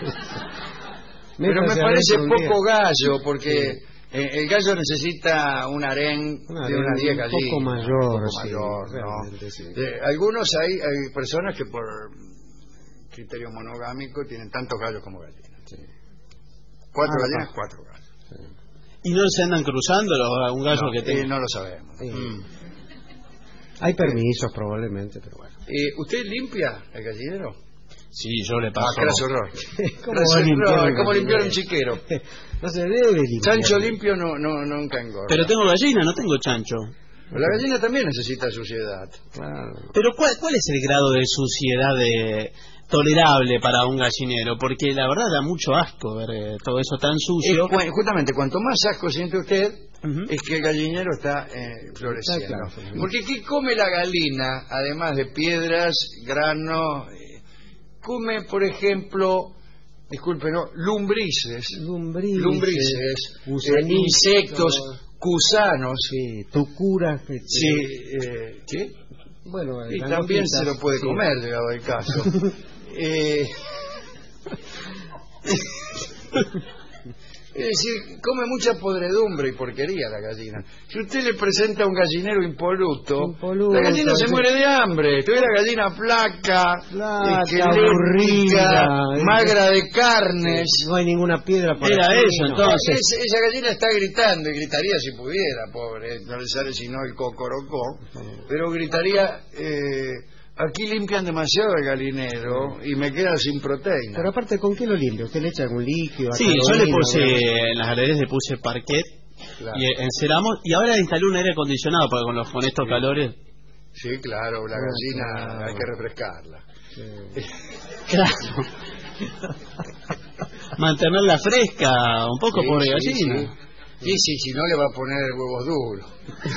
Pero me parece poco gallo, porque el gallo necesita un harén de unas 10 gallinas. Un poco mayor, ¿no? Sí. Algunos hay personas que por criterio monogámico tienen tantos gallos como gallinas. Sí. 4 gallinas, 4 gallos. Sí. ¿Y no se andan cruzando un gallo que tenga? No lo sabemos. Hay permisos probablemente, pero bueno. ¿Usted limpia el gallinero? Sí, yo le paso. Gracias, horror. ¿Cómo limpiar un chiquero? No se debe limpiar. Chancho limpio nunca engorda. Pero tengo gallina, no tengo chancho. La gallina también necesita suciedad. Claro. Pero ¿cuál es el grado de suciedad tolerable para un gallinero? Porque la verdad da mucho asco ver todo eso tan sucio. Justamente, cuanto más asco siente usted, es que el gallinero está floreciendo. Claro. Porque ¿qué come la galina? Además de piedras, grano... come, por ejemplo, lombrices, insectos, gusanos, tucuras, ¿qué? Bueno, y también se lo puede comer, llegado el caso. Es decir, come mucha podredumbre y porquería la gallina. Si usted le presenta un gallinero impoluto, la gallina se muere de hambre. Usted ve la gallina flaca, aburrida, magra de carnes. No hay ninguna piedra para Era eso, entonces. Esa gallina está gritando, y gritaría si pudiera, pobre. No le sale sino el cocorocó. Pero gritaría... aquí limpian demasiado el galinero y me queda sin proteína. Pero aparte, ¿con qué lo limpia? ¿Usted le echa algún líquido? Sí, yo le puse, en las galerías le puse parquet, claro, y enceramos, y ahora instalé un aire acondicionado porque con estos calores. Sí, claro, la gallina hay que refrescarla. Sí. Claro. Mantenerla fresca, un poco, pobre gallina. Sí, si no le va a poner huevos duros.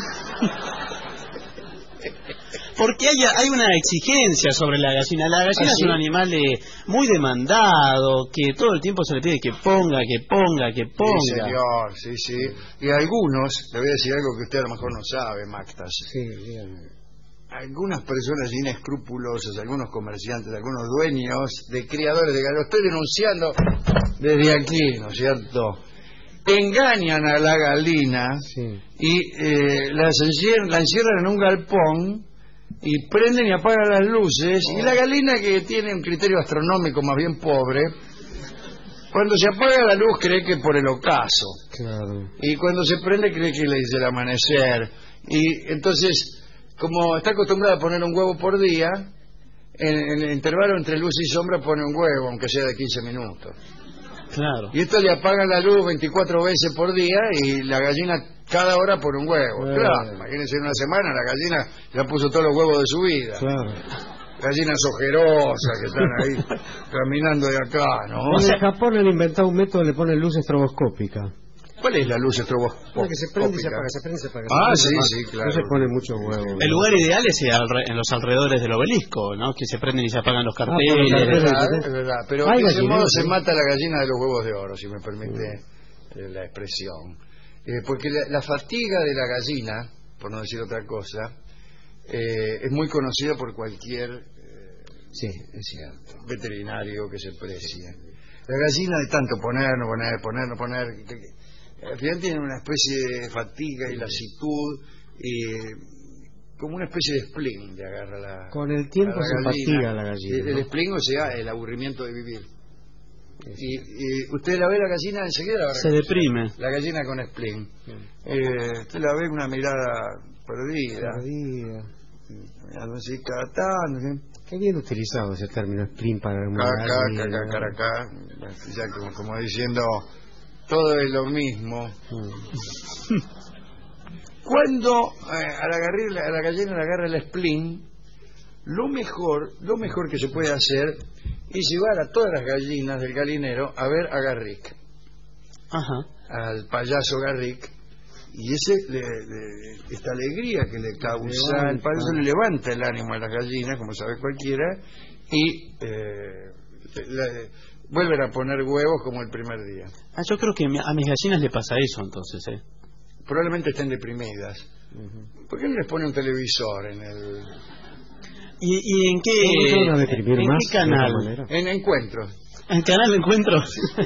Porque hay una exigencia sobre la gallina. La gallina es un animal muy demandado, que todo el tiempo se le pide que ponga. Sí, señor, sí. Y algunos, le voy a decir algo que usted a lo mejor no sabe, Mactas. Sí, bien. Algunas personas inescrupulosas, algunos comerciantes, algunos dueños de criadores de gallinas, estoy denunciando desde aquí, ¿no es cierto? Engañan a la gallina y la encierran en un galpón y prenden y apagan las luces, y la gallina, que tiene un criterio astronómico más bien pobre, cuando se apaga la luz cree que por el ocaso. Claro. Y cuando se prende cree que le dice el amanecer. Y entonces, como está acostumbrada a poner un huevo por día, en el intervalo entre luz y sombra pone un huevo, aunque sea de 15 minutos. Claro. Y esto le apagan la luz 24 veces por día y la gallina cada hora pone un huevo. Claro, imagínense, en una semana la gallina ya puso todos los huevos de su vida. Claro. Gallinas ojerosas que están ahí caminando de acá, ¿no? En Japón han inventado un método, le ponen luz estroboscópica. ¿Cuál es la luz estroboscópica? Que se prende y se apaga, se prende y se apaga. Ah, sí, claro. No se pone mucho huevo. El lugar ideal es en los alrededores del obelisco, ¿no? Que se prenden y se apagan los carteles. Es verdad. Pero de ese modo se mata la gallina de los huevos de oro, si me permite la expresión. Porque la fatiga de la gallina, por no decir otra cosa, es muy conocida por cualquier sí, es cierto, veterinario que se precie. La gallina, de tanto poner, al final tiene una especie de fatiga y lasitud, como una especie de spleen le agarra la. Con el tiempo se fatiga la gallina. El spleen, o sea, el aburrimiento de vivir. Y usted la ve, la gallina enseguida se deprime. La gallina con spleen. Usted la ve una mirada perdida. Algo así, cada tanto. Qué bien utilizado ese término spleen para acá, ya como diciendo, todo es lo mismo. Cuando a la gallina le agarra el spleen, lo mejor que se puede hacer es llevar a todas las gallinas del gallinero a ver a Garrick. Ajá. Al payaso Garrick. Y esta alegría que le causa el payaso le levanta el ánimo a las gallinas, como sabe cualquiera, y vuelven a poner huevos como el primer día. Yo creo que a mis gallinas le pasa eso, entonces. Probablemente estén deprimidas. ¿Por qué no les pone un televisor en el... ¿Y en qué canal? En Encuentros. ¿En Canal Encuentros?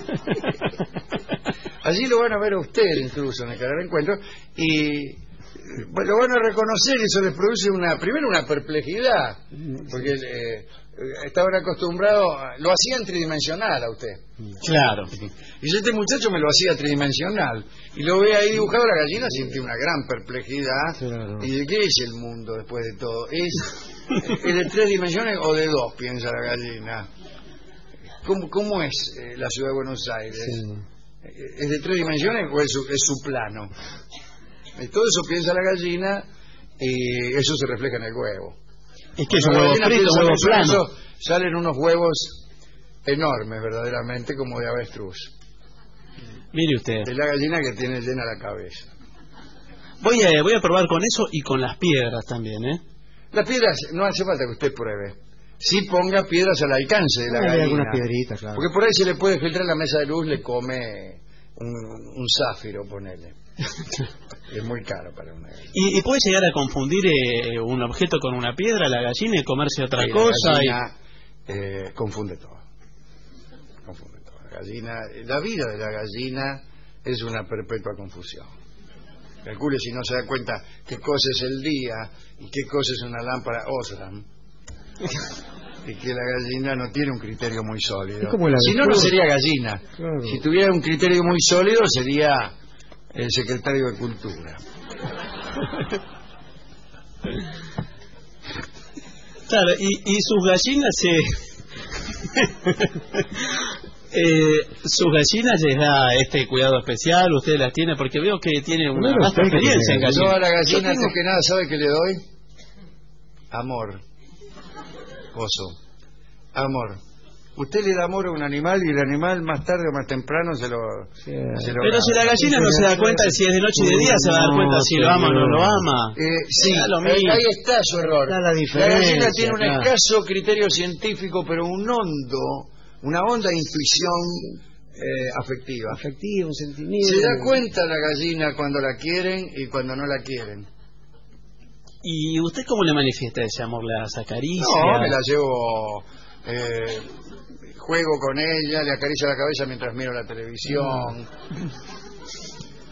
Allí lo van a ver a usted incluso en el Canal Encuentros y lo van a reconocer, y eso les produce primero una perplejidad, porque estaban acostumbrados, lo hacían tridimensional a usted. Claro. Y este muchacho me lo hacía tridimensional y lo ve ahí dibujado, la gallina siente una gran perplejidad. Claro. ¿Y de qué es el mundo después de todo? ¿Es de 3 dimensiones o de 2? Piensa la gallina. ¿Cómo es la ciudad de Buenos Aires? Sí. ¿Es de 3 dimensiones o es su plano? Todo eso piensa la gallina y eso se refleja en el huevo. Es que es un huevo frito, huevo plano. Salen unos huevos enormes, verdaderamente, como de avestruz. Mire usted. Es la gallina que tiene llena la cabeza. Voy a probar con eso y con las piedras también, Las piedras no hace falta que usted pruebe. Sí ponga piedras al alcance de la gallina. Algunas piedritas, claro. Porque por ahí se le puede filtrar la mesa de luz, le come un zafiro, ponele. Es muy caro para una gallina. ¿Y puede llegar a confundir un objeto con una piedra, la gallina, y comerse otra cosa? La gallina confunde todo. La vida de la gallina es una perpetua confusión. Calcule si no se da cuenta qué cosa es el día y qué cosa es una lámpara Osram. Y que la gallina no tiene un criterio muy sólido. Si no, no sería gallina. Claro. Si tuviera un criterio muy sólido, sería el secretario de Cultura. Claro, y sus gallinas sus gallinas les da este cuidado especial, usted las tiene, porque veo que tiene una vasta experiencia en gallinas. Yo a la gallina, antes que nada, ¿sabe qué le doy? Amor. Oso. Amor. Usted le da amor a un animal y el animal más tarde o más temprano se lo pero si la gallina no se da cuenta de si es de noche y de día, se va a dar cuenta si lo ama o no lo ama. Sí, ahí está su error. La gallina tiene un escaso criterio científico, pero una honda intuición afectiva. Un sentimiento. Se da cuenta la gallina cuando la quieren y cuando no la quieren. ¿Y usted cómo le manifiesta ese amor? ¿Las acaricia? No, me la llevo, juego con ella, le acaricio la cabeza mientras miro la televisión,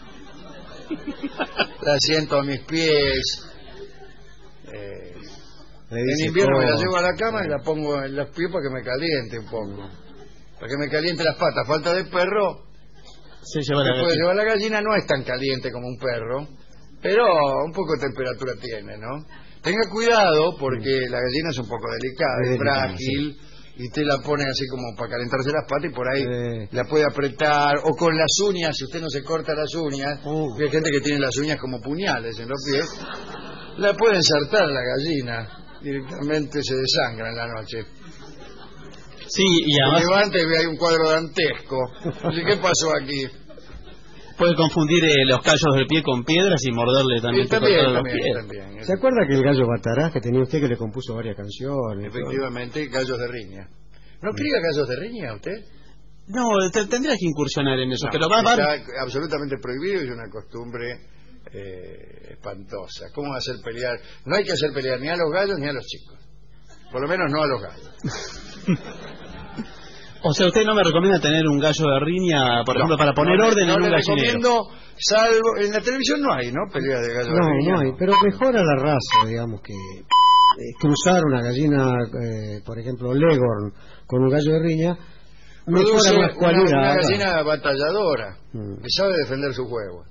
la siento a mis pies, En invierno me la llevo a la cama y la pongo en los pies para que me caliente un poco. Para que me caliente las patas. Falta de perro. Se lleva la puede gallina. llevar la gallina. No es tan caliente como un perro, pero un poco de temperatura tiene, ¿no? Tenga cuidado porque la gallina es un poco delicada, es frágil. Sí. Y usted la pone así como para calentarse las patas y por ahí la puede apretar. O con las uñas, si usted no se corta las uñas, hay gente que tiene las uñas como puñales en los pies, la puede ensartar la gallina. Directamente se desangra en la noche. Sí, y además... Se levanta y ve ahí un cuadro dantesco. ¿Qué pasó aquí? Puede confundir los callos del pie con piedras y morderle también. También. ¿Se acuerda que el gallo Batarás que tenía usted que le compuso varias canciones? Efectivamente, gallos de riña. ¿No cría gallos de riña usted? No, tendría que incursionar en eso. No, pero está absolutamente prohibido y es una costumbre espantosa. ¿Cómo hacer pelear? No hay que hacer pelear ni a los gallos ni a los chicos. Por lo menos no a los gallos. O sea, usted no me recomienda tener un gallo de riña, por ejemplo, para poner orden en un gallinero. Recomiendo, salvo en la televisión no hay, ¿no? Pelea de gallo de riña. No hay, pero mejora la raza, digamos que cruzar una gallina, por ejemplo, Leghorn con un gallo de riña mejora las cualidades. Una gallina batalladora que sabe defender sus huevos.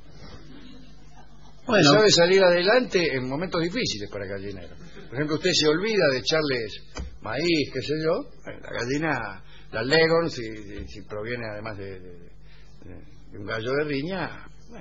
Bueno, sabe salir adelante en momentos difíciles para el gallinero. Por ejemplo, usted se olvida de echarles maíz, qué sé yo, la gallina, la Leghorn, si proviene además de un gallo de riña, bueno,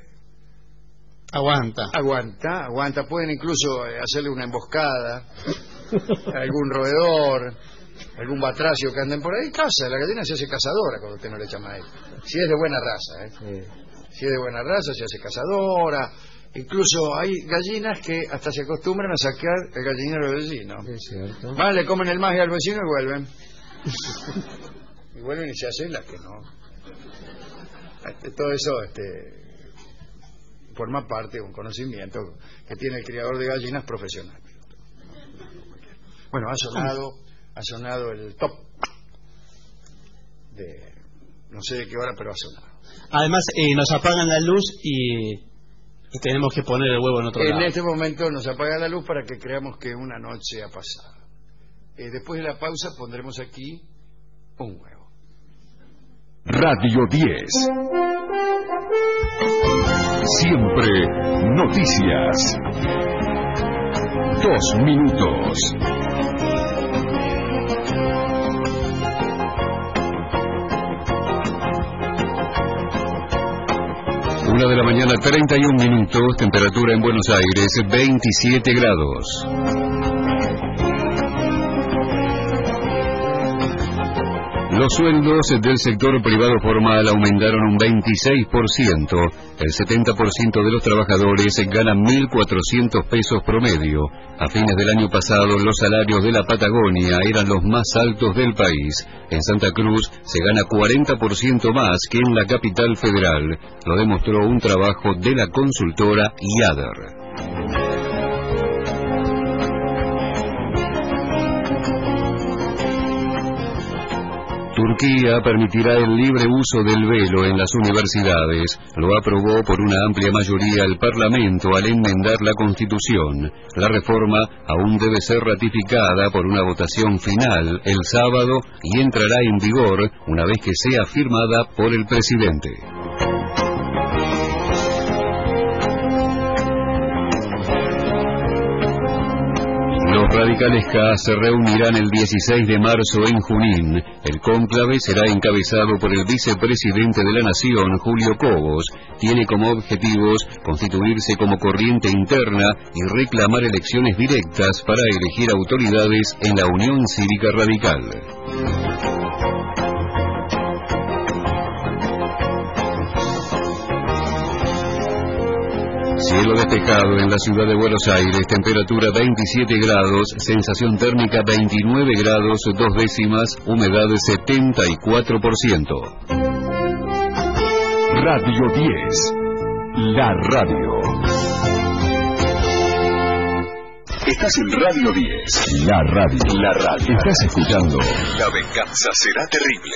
aguanta. Pueden incluso hacerle una emboscada a algún roedor, algún batracio que anden por ahí, caza. La gallina se hace cazadora cuando usted no le echa maíz. Si es de buena raza, Si es de buena raza, se hace cazadora. Incluso hay gallinas que hasta se acostumbran a saquear el gallinero del vecino. Es cierto. Van, le comen el maíz al vecino y vuelven. Y vuelven y se hacen las que no. Todo eso forma parte de un conocimiento que tiene el criador de gallinas profesional. Bueno, ha sonado el top de no sé de qué hora, pero ha sonado. Además, nos apagan la luz y tenemos que poner el huevo en otro lado. En este momento nos apagan la luz para que creamos que una noche ha pasado. Después de la pausa pondremos aquí un huevo. Radio 10. Siempre noticias. 2 minutos. Una de la mañana, 31 minutos, temperatura en Buenos Aires, 27 grados. Los sueldos del sector privado formal aumentaron un 26%. El 70% de los trabajadores ganan 1.400 pesos promedio. A fines del año pasado, los salarios de la Patagonia eran los más altos del país. En Santa Cruz se gana 40% más que en la capital federal. Lo demostró un trabajo de la consultora IADER. Turquía permitirá el libre uso del velo en las universidades. Lo aprobó por una amplia mayoría el Parlamento al enmendar la Constitución. La reforma aún debe ser ratificada por una votación final el sábado y entrará en vigor una vez que sea firmada por el presidente. Los radicales K se reunirán el 16 de marzo en Junín. El cónclave será encabezado por el vicepresidente de la Nación, Julio Cobos. Tiene como objetivos constituirse como corriente interna y reclamar elecciones directas para elegir autoridades en la Unión Cívica Radical. Cielo despejado en la ciudad de Buenos Aires, temperatura 27 grados, sensación térmica 29 grados 2 décimas, humedad 74%. Radio 10, la radio. Estás en Radio 10, la radio. La radio. Estás escuchando La venganza será terrible.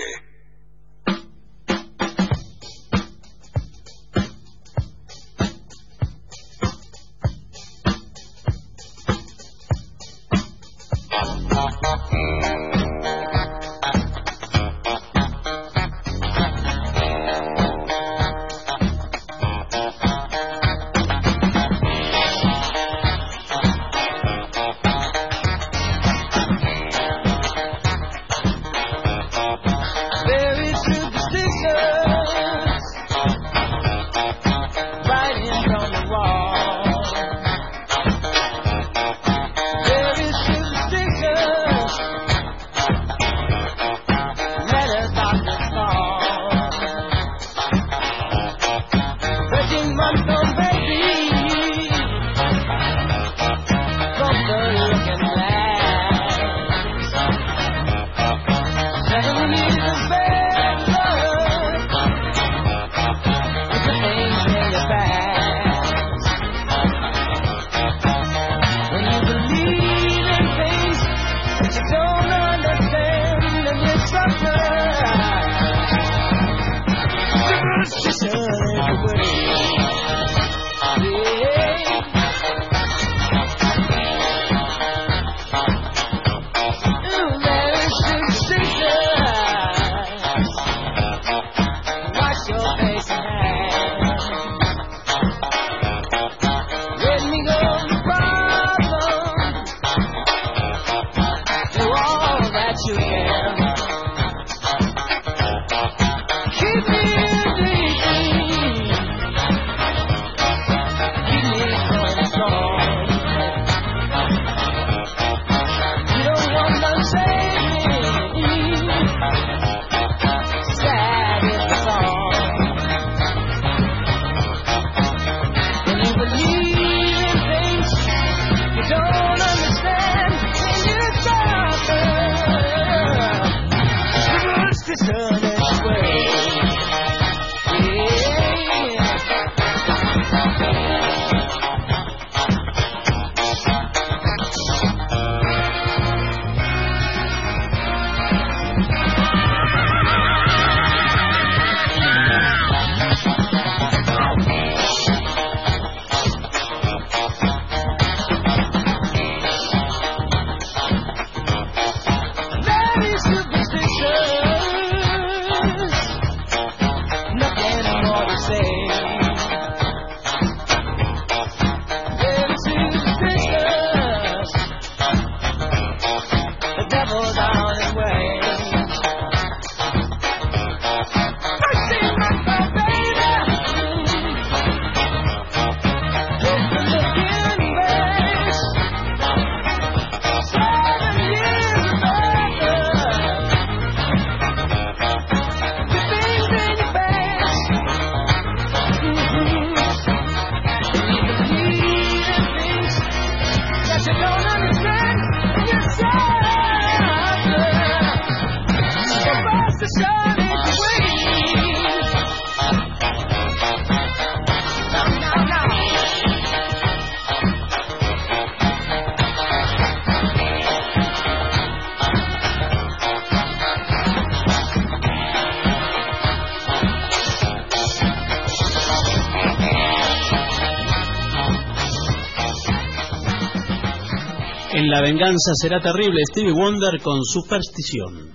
En La venganza será terrible, Stevie Wonder con Superstición.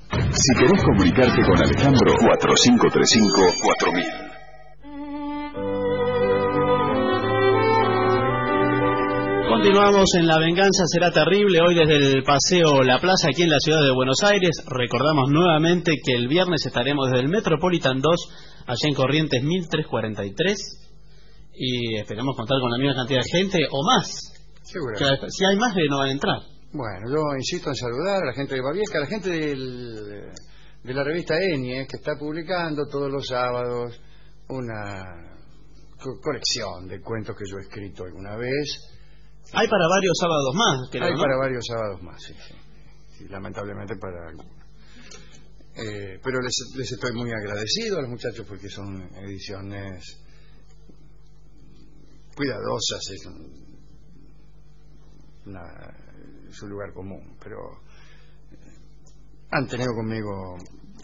Si querés comunicarte con Alejandro, 4535-4000. Continuamos en La venganza será terrible, hoy desde el Paseo La Plaza, aquí en la ciudad de Buenos Aires. Recordamos nuevamente que el viernes estaremos desde el Metropolitan 2, allá en Corrientes 1343, y esperamos contar con la misma cantidad de gente o más. Seguramente. Si hay más, no van a entrar. Bueno, yo insisto en saludar a la gente de Baviesca, a la gente de la revista Enie, que está publicando todos los sábados una colección de cuentos que yo he escrito alguna vez. Hay para varios sábados más, creo, Hay ¿no? para varios sábados más, sí. Y lamentablemente para algunos. Pero les estoy muy agradecido a los muchachos porque son ediciones cuidadosas, es su lugar común, pero han tenido conmigo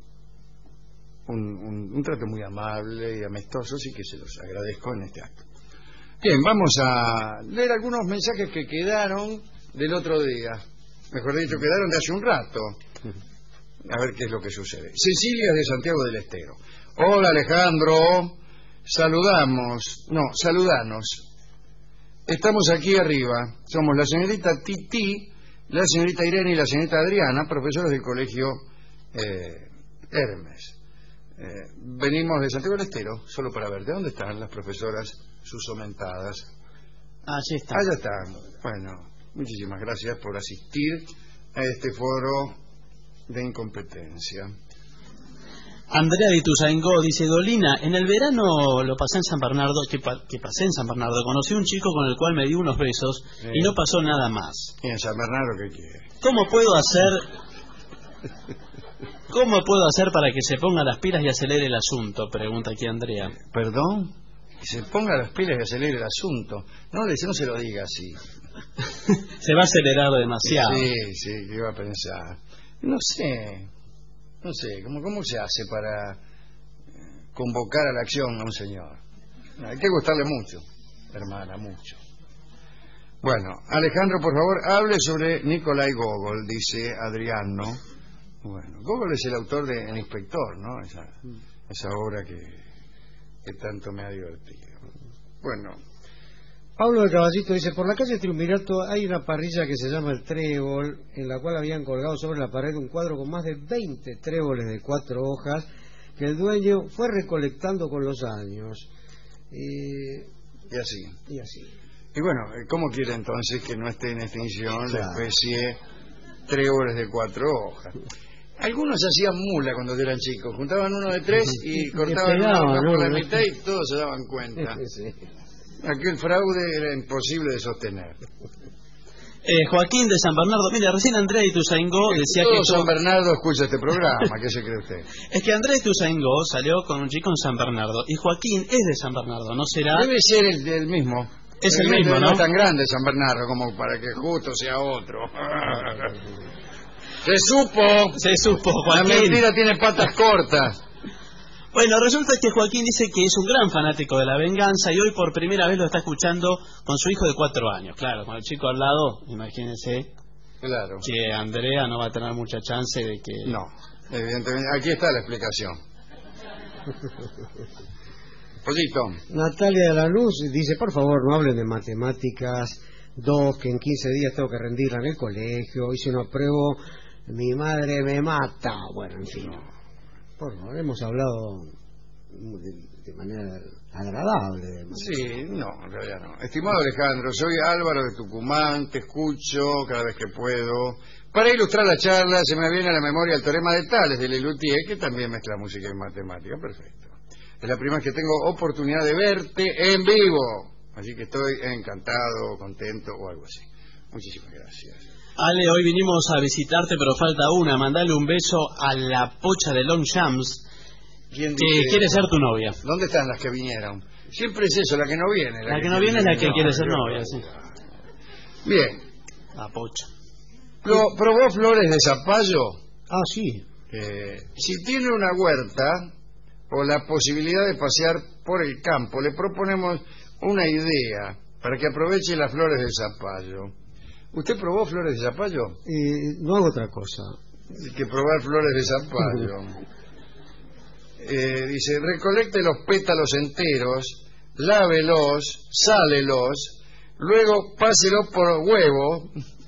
un trato muy amable y amistoso, así que se los agradezco en este acto. Bien, vamos a leer algunos mensajes que quedaron del otro día. mejor dicho, quedaron de hace un rato. A ver qué es lo que sucede. Cecilia de Santiago del Estero. Hola, Alejandro. Saludanos. Estamos aquí arriba. Somos la señorita Titi, la señorita Irene y la señorita Adriana, profesores del colegio Hermes. Venimos de Santiago del Estero solo para ver de dónde están las profesoras susomentadas. Allí están. Allá están. Bueno, muchísimas gracias por asistir a este foro de incompetencia. Andrea de Ituzaingó dice: Dolina, en el verano lo pasé en San Bernardo, que pasé en San Bernardo, conocí a un chico con el cual me di unos besos y no pasó nada más. ¿Y en San Bernardo qué quiere? ¿Cómo puedo hacer para que se ponga las pilas y acelere el asunto? Pregunta aquí Andrea. ¿Perdón? Que se ponga las pilas y acelere el asunto. No se lo diga así. Se va a acelerar demasiado. Sí, ¿qué iba a pensar? No sé, ¿cómo se hace para convocar a la acción a un señor? Hay que gustarle mucho, hermana, mucho. Bueno, Alejandro, por favor, hable sobre Nikolai Gogol, dice Adriano. Bueno, Gogol es el autor de El Inspector, ¿no? Esa obra que tanto me ha divertido. Bueno. Pablo de Caballito dice: por la calle Triunvirato hay una parrilla que se llama El Trébol, en la cual habían colgado sobre la pared un cuadro con más de 20 tréboles de 4 hojas que el dueño fue recolectando con los años. Y así. Y bueno, ¿cómo quiere entonces que no esté en extinción la especie tréboles de 4 hojas? Algunos hacían mula cuando eran chicos, juntaban uno de 3 y cortaban una hoja por la mitad y todos se daban cuenta. Aquel fraude era imposible de sostener. Joaquín de San Bernardo, mira, recién Andrea de Ituzaingó decía que San Bernardo escucha este programa. ¿Qué se cree usted? Es que Andrea de Ituzaingó salió con un chico en San Bernardo y Joaquín es de San Bernardo, ¿no será? Debe ser el mismo. Es el mismo, ¿no? No es tan grande San Bernardo como para que justo sea otro. Se supo, Joaquín. La mentira tiene patas cortas. Bueno, resulta que Joaquín dice que es un gran fanático de La Venganza y hoy por primera vez lo está escuchando con su hijo de 4 años. Claro, con el chico al lado, imagínense. Claro. Que Andrea no va a tener mucha chance de que... No, evidentemente. Aquí está la explicación. Pollito. Natalia de la Luz dice: por favor, no hablen de matemáticas 2, que en 15 días tengo que rendirla en el colegio, y si no apruebo, mi madre me mata. Bueno, en fin. Por favor, hemos hablado de manera agradable. Sí, no, en realidad no. Estimado Alejandro, soy Álvaro de Tucumán, te escucho cada vez que puedo. Para ilustrar la charla se me viene a la memoria el teorema de Tales de Lelutier, que también mezcla música y matemática. Perfecto. Es la primera vez que tengo oportunidad de verte en vivo, así que estoy encantado, contento o algo así. Muchísimas gracias. Ale, hoy vinimos a visitarte, pero falta una. Mandale un beso a la pocha de Longchamps, que quiere ser tu novia. ¿Dónde están las que vinieron? Siempre es eso, la que no viene. La que no viene es la que quiere ser novia, sí. Bien. La pocha. ¿Probó flores de zapallo? Ah, sí. Si tiene una huerta o la posibilidad de pasear por el campo, le proponemos una idea para que aproveche las flores de zapallo. ¿Usted probó flores de zapallo? No hago otra cosa. Que probar flores de zapallo. Dice: recolecte los pétalos enteros, lávelos, sálelos, luego páselos por huevo,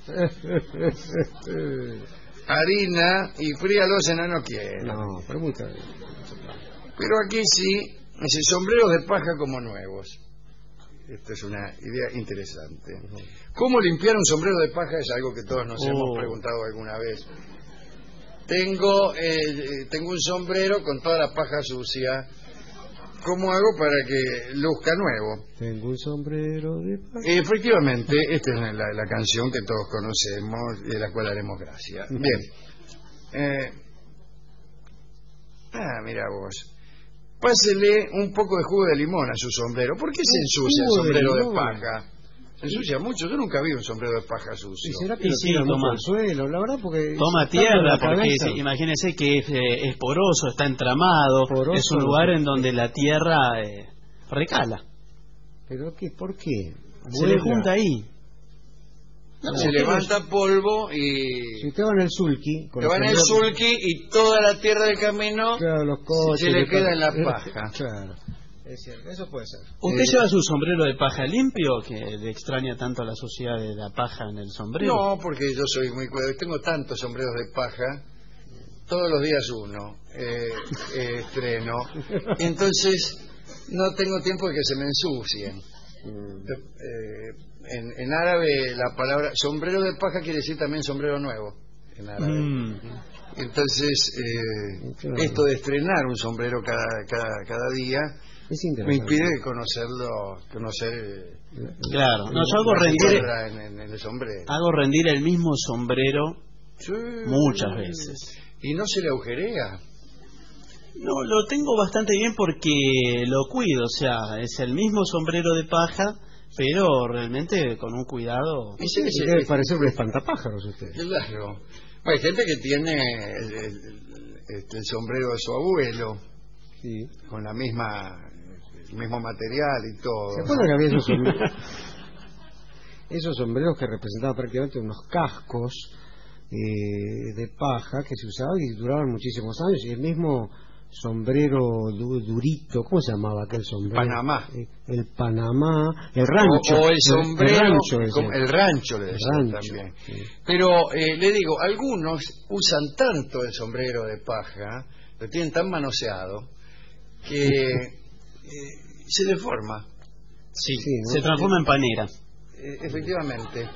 harina y fríalos en no quiere. No, pero muy tarde. Pero aquí sí, dice: sombreros de paja como nuevos. Esta es una idea interesante. ¿Cómo limpiar un sombrero de paja? Es algo que todos nos hemos preguntado alguna vez. Tengo un sombrero con toda la paja sucia. ¿Cómo hago para que luzca nuevo? Tengo un sombrero de paja. Efectivamente, esta es la canción que todos conocemos y de la cual haremos gracia. Bien. Mira vos. Pásele un poco de jugo de limón a su sombrero. ¿Por qué se ensucia el sombrero de paja? Se ensucia mucho. Yo nunca vi un sombrero de paja sucio. ¿Y será que toma el suelo? La verdad, porque toma tierra, porque imagínese que es poroso, está entramado, poroso, es un lugar en donde la tierra recala. ¿Pero qué? ¿Por qué? Se le junta ahí. se levanta polvo y... Si usted va en el sulky... Te va en el sulky y toda la tierra del camino los coches, se le queda en la paja. Claro, es cierto, eso puede ser. ¿Usted lleva su sombrero de paja limpio, que le extraña tanto a la sociedad de la paja en el sombrero? No, porque yo soy muy cuidado. Tengo tantos sombreros de paja, todos los días uno estreno. Entonces no tengo tiempo de que se me ensucien. En árabe la palabra sombrero de paja quiere decir también sombrero nuevo en árabe. Entonces esto de estrenar un sombrero cada día me impide conocer claro. No, yo hago rendir en el sombrero. Hago rendir el mismo sombrero muchas veces y no se le agujerea. No, lo tengo bastante bien porque lo cuido, o sea, es el mismo sombrero de paja, pero realmente con un cuidado. Debe parecer un espantapájaros usted. Claro. Hay gente que tiene el sombrero de su abuelo, sí, con el mismo material y todo. ¿Se acuerdan que había esos sombreros que representaban prácticamente unos cascos de paja que se usaban y duraban muchísimos años? Y el mismo sombrero durito, ¿cómo se llamaba aquel sombrero? Panamá. El Panamá, el rancho. O el sombrero, el rancho le decían también. Sí. Pero le digo, algunos usan tanto el sombrero de paja, lo tienen tan manoseado, que se deforma. Sí, ¿no? Se transforma en panera. Efectivamente.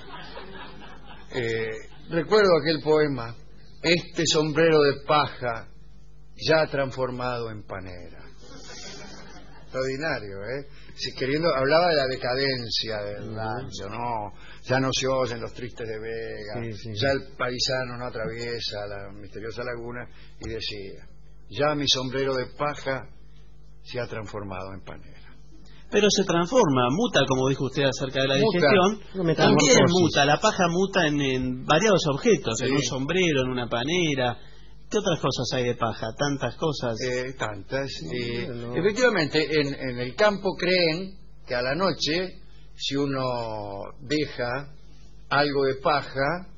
Recuerdo aquel poema, este sombrero de paja ya transformado en panera. Extraordinario, Si hablaba de la decadencia del rancho, ¿no? Ya no se oyen los tristes de Vega, ya el paisano no atraviesa la misteriosa laguna, y decía, ya mi sombrero de paja se ha transformado en panera. Pero se transforma, muta, como dijo usted acerca de la digestión. También muta, la paja muta en variados objetos, en un sombrero, en una panera. ¿Qué otras cosas hay de paja? Tantas cosas. Tantas. Efectivamente, en el campo creen que a la noche, si uno deja algo de paja,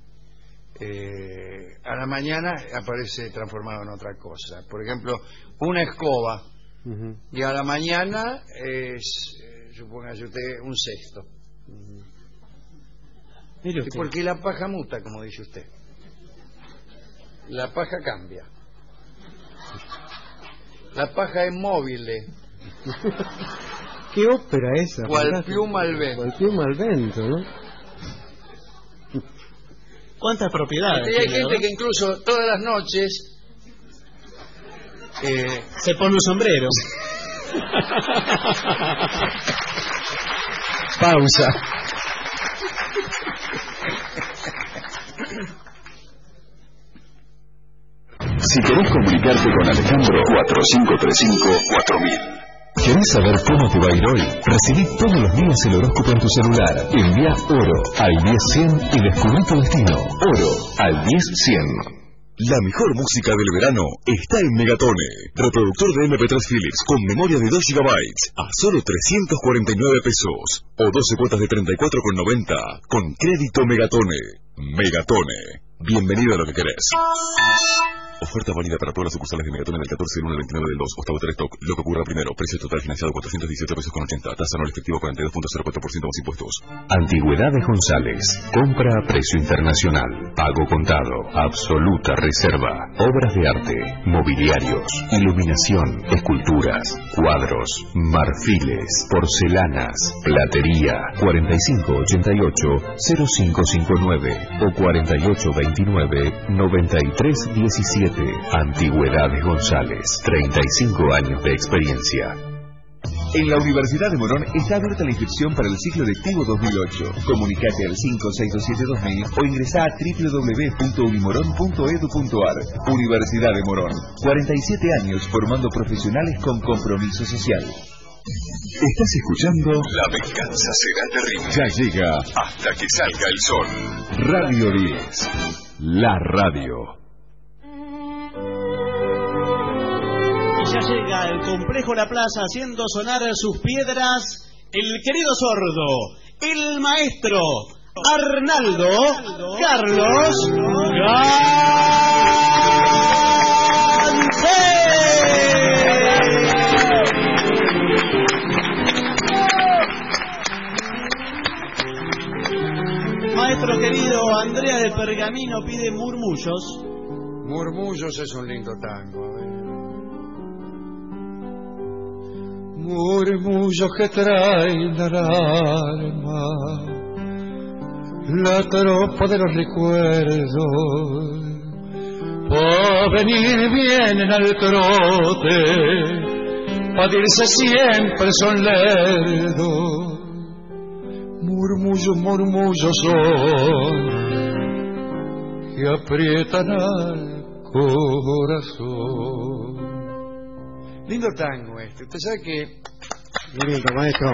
a la mañana aparece transformado en otra cosa. Por ejemplo, una escoba, y a la mañana es, supóngase usted, un cesto. Mire usted. Porque la paja muta, como dice usted. La paja cambia. La paja es móvil. ¿Qué ópera esa? Cual pluma al vento. Cual pluma al vento, ¿no? ¿Cuántas propiedades? Y hay gente que incluso todas las noches se pone un sombrero. Pausa. Si querés comunicarte con Alejandro, 4535-4000. ¿Querés saber cómo te va a ir hoy? Recibí todos los días el horóscopo en tu celular. Envía oro al 10100 y descubrí tu destino. Oro al 10100. La mejor música del verano está en Megatone. Reproductor de MP3 Philips con memoria de 2 GB a solo 349 pesos. O 12 cuotas de 34,90 con crédito Megatone. Megatone. Bienvenido a lo que querés. Oferta válida para todas las sucursales de Megatone del 14 del 1 al 29 del 2. Octavo Telestock. Lo que ocurra primero. Precio total financiado 417 pesos con 80. Tasa anual efectivo 42.04% más impuestos. Antigüedades González. Compra a precio internacional. Pago contado. Absoluta reserva. Obras de arte. Mobiliarios. Iluminación. Esculturas. Cuadros. Marfiles. Porcelanas. Platería. 4588-0559 o 4829-9317. Antigüedades González, 35 años de experiencia. En la Universidad de Morón está abierta la inscripción para el ciclo lectivo 2008. Comunicate al 5627-2000 o ingresá a www.unimoron.edu.ar. Universidad de Morón, 47 años formando profesionales con compromiso social. Estás escuchando La venganza será terrible. Ya llega Hasta que salga el sol. Radio 10. La radio. Ya llega al complejo La Plaza haciendo sonar sus piedras el querido sordo, el maestro Arnaldo Carlos Maestro querido, Andrea de Pergamino pide Murmullos. Murmullos es un lindo tango. A ver. Murmullos que traen al alma la tropa de los recuerdos, pa' venir bien en el trote, pa' dirse siempre son lerdos. Murmullos, murmullos son que aprietan al corazón. Lindo tango este. Usted sabe que... Lindo, maestro.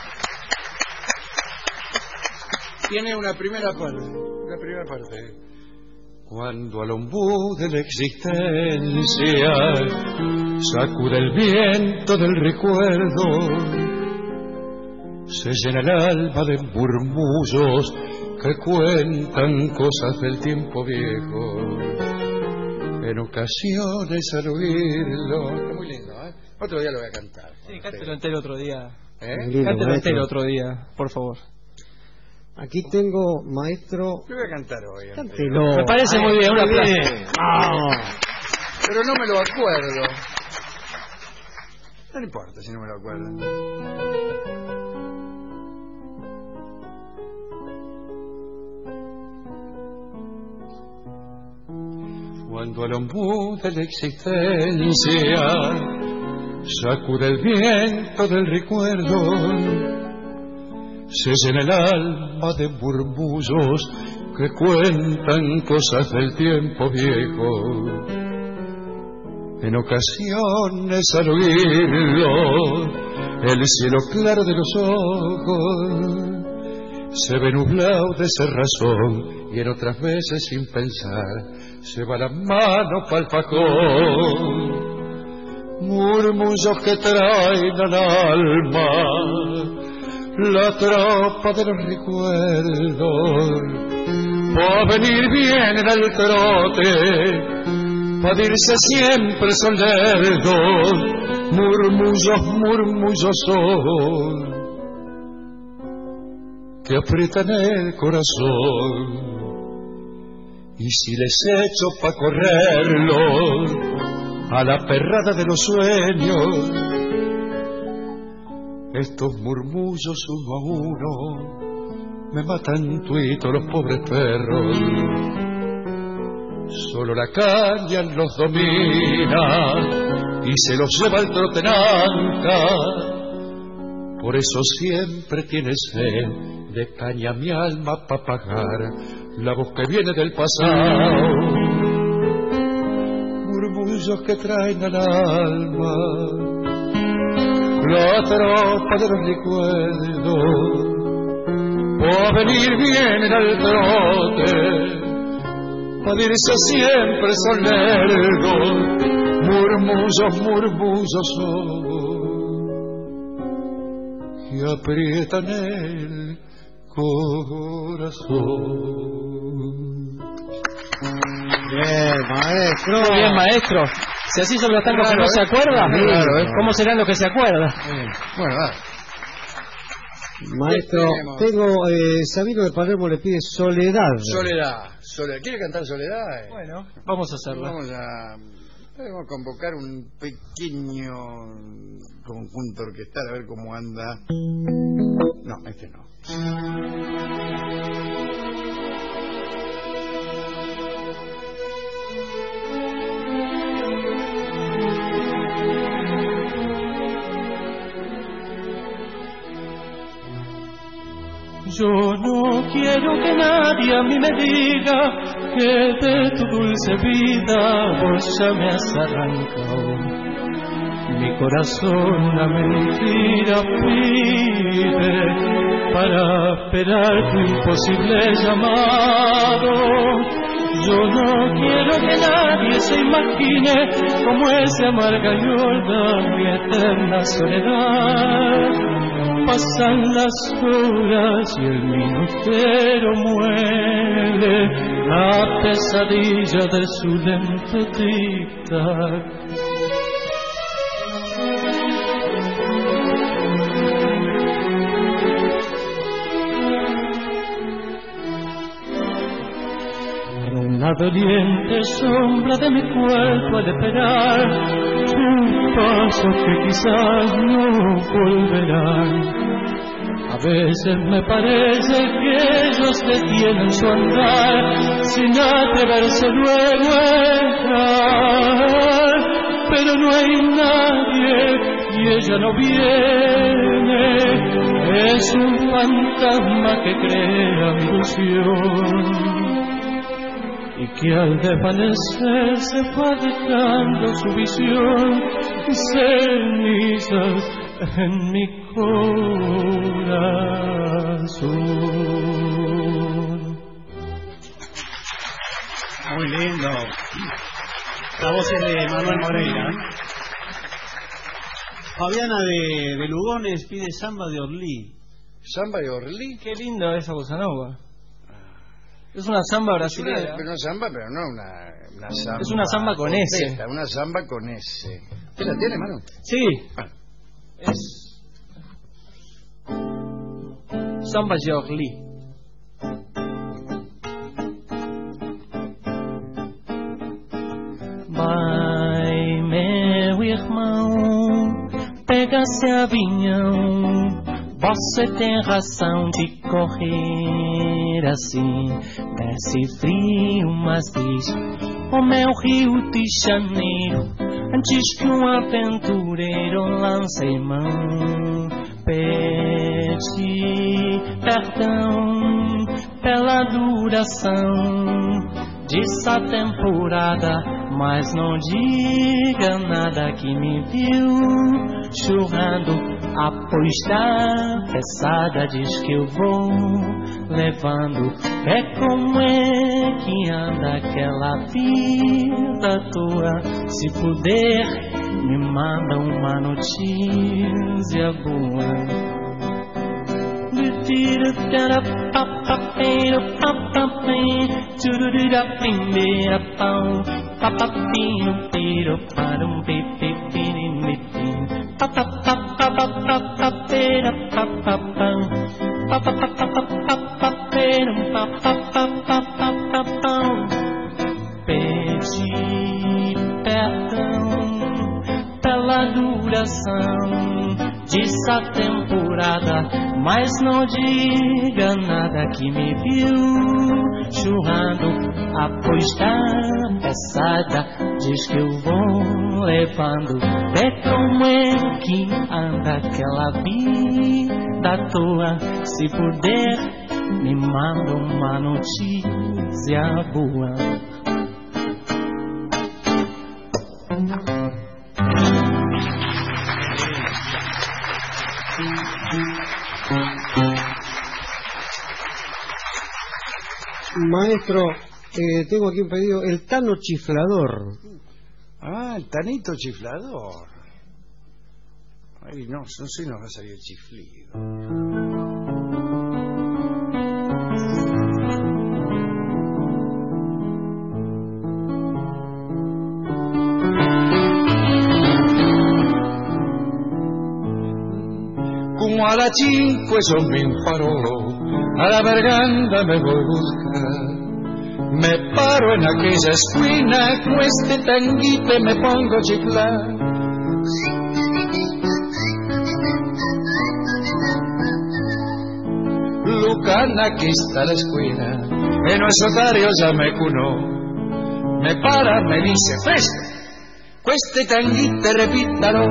Tiene una primera parte. La primera parte. Cuando al ombú de la existencia sacude el viento del recuerdo, se llena el alma de murmullos que cuentan cosas del tiempo viejo. En ocasiones al oírlo... Está muy lindo, ¿eh? Otro día lo voy a cantar. Sí, cántelo entero otro día. Lindo, Cántelo maestro. entero otro día, por favor. Aquí tengo, maestro... Lo voy a cantar hoy. Cántelo. Me parece muy bien, un aplauso. Pero no me lo acuerdo. No importa si no me lo acuerdo. Cuando al ombú de la existencia sacude el viento del recuerdo, se llena el alma de murmullos que cuentan cosas del tiempo viejo. En ocasiones al oírlo, el cielo claro de los ojos se ve nublado de cerrazón, y en otras veces sin pensar se va la mano pa'l facón. Murmullos que traen al alma la tropa de los recuerdos, pa' venir bien en el trote, pa' dirse siempre son lerdos. Murmullos, murmullos son que aprietan el corazón. Y si les echo pa' correrlos a la perrada de los sueños, estos murmullos uno a uno me matan tuito los pobres perros. Solo la caña los domina y se los lleva el trotenanca. Por eso siempre tiene sed de caña mi alma pa' pagar la voz que viene del pasado. Murmullos que traen al alma la tropa de los recuerdos, pa' venir bien en el trote, pa' dirse siempre son lerdos. Murmullos, murmullos son que aprietan el corazón. Bien, maestro. Muy bien, maestro. Si así son los tangos que no se acuerdan, claro, ¿cómo serán los que se acuerdan? Bueno, va. Maestro, tengo... Sabino de Palermo le pide Soledad. Soledad. ¿Quiere cantar Soledad? Bueno, vamos a hacerlo. Vamos a convocar un pequeño conjunto orquestal a ver cómo anda. No, este no. Yo no quiero que nadie a mí me diga que de tu dulce vida vos ya me has arrancado. Mi corazón una mentira pide para esperar tu imposible llamado. Yo no quiero que nadie se imagine como esa amarga y horda mi eterna soledad. pasan las horas y el minutero muere la pesadilla de su lento tic-tac. La doliente sombra de mi cuerpo al esperar un paso que quizás no volverán. A veces me parece que ellos detienen su andar sin atreverse luego a entrar, pero no hay nadie y ella no viene. Es un fantasma que crea mi ilusión y que al desvanecer se va dejando su visión, cenizas en mi corazón. Muy lindo. La voz es de Manuel Moreira. Fabiana de Lugones pide Samba de Orlí. ¿Samba de Orlí? Qué lindo esa bossa nova. Es una samba brasileña. Una samba, pero no una samba. Es una samba con S. Una samba con S. ¿Usted la tiene, Manu? Sí. Es Samba de Orlí. Vai, meu irmão, pega-se avião. Você tem razão de correr assim. Desce frio, mas diz o meu Rio de Janeiro, antes que um aventureiro lance mão. Pede perdão pela duração dessa temporada, mas não diga nada que me viu chorando. Após da pesada diz que eu vou levando. É como é que anda aquela vida tua? Se puder, me manda uma notícia boa. Pedi perdão pela duração dessa temporada, mas não diga nada que me viu chorando. Após da pesada diz que eu vou levando. É como é que anda aquela vida tua? Se puder, me manda uma notícia boa. Maestro, tengo aquí un pedido, el Tano Chiflador. Ah, el Tanito Chiflador. Ay, no sé si nos va a salir el chiflido. Como a las 5 eso me paró, a la garganta me voy a buscar. Me paro en aquella esquina, con este tanguite me pongo a chiflar. Lucana, aquí está la esquina, en nuestro otario ya me cunó. Me para, me dice, fresco, este tanguite repítalo.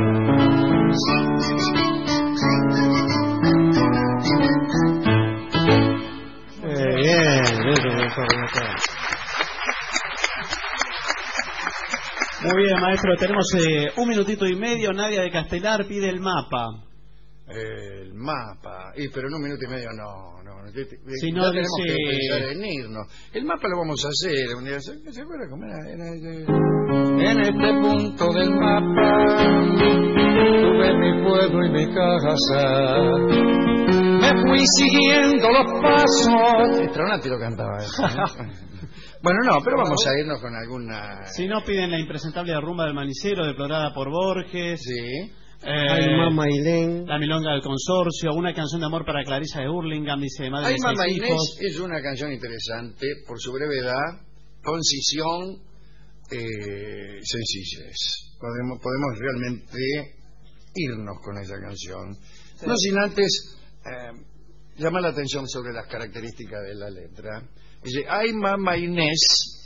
Muy bien, maestro, tenemos un minutito y medio. Nadia de Castelar pide el mapa. el mapa. Pero en un minuto y medio no. Si no, tenemos que pensar en irnos. El mapa lo vamos a hacer. Un día, ¿se acuerda cómo era? En este punto del mapa tuve mi pueblo y mi casa. Me fui siguiendo los pasos. Stronati lo cantaba eso, ¿no? Bueno, no, pero vamos a irnos con alguna... Si no, piden la impresentable rumba del manicero, deplorada por Borges. Sí. Ay, mamá Inés. La milonga del consorcio, una canción de amor para Clarisa de Hurlingham, dice Madre Ay, de mamá seis Inés hijos. es una canción interesante por su brevedad, concisión, sencillez. Podemos realmente irnos con esa canción. Sí. No sin antes llamar la atención sobre las características de la letra. Dice, ay, mamá Inés.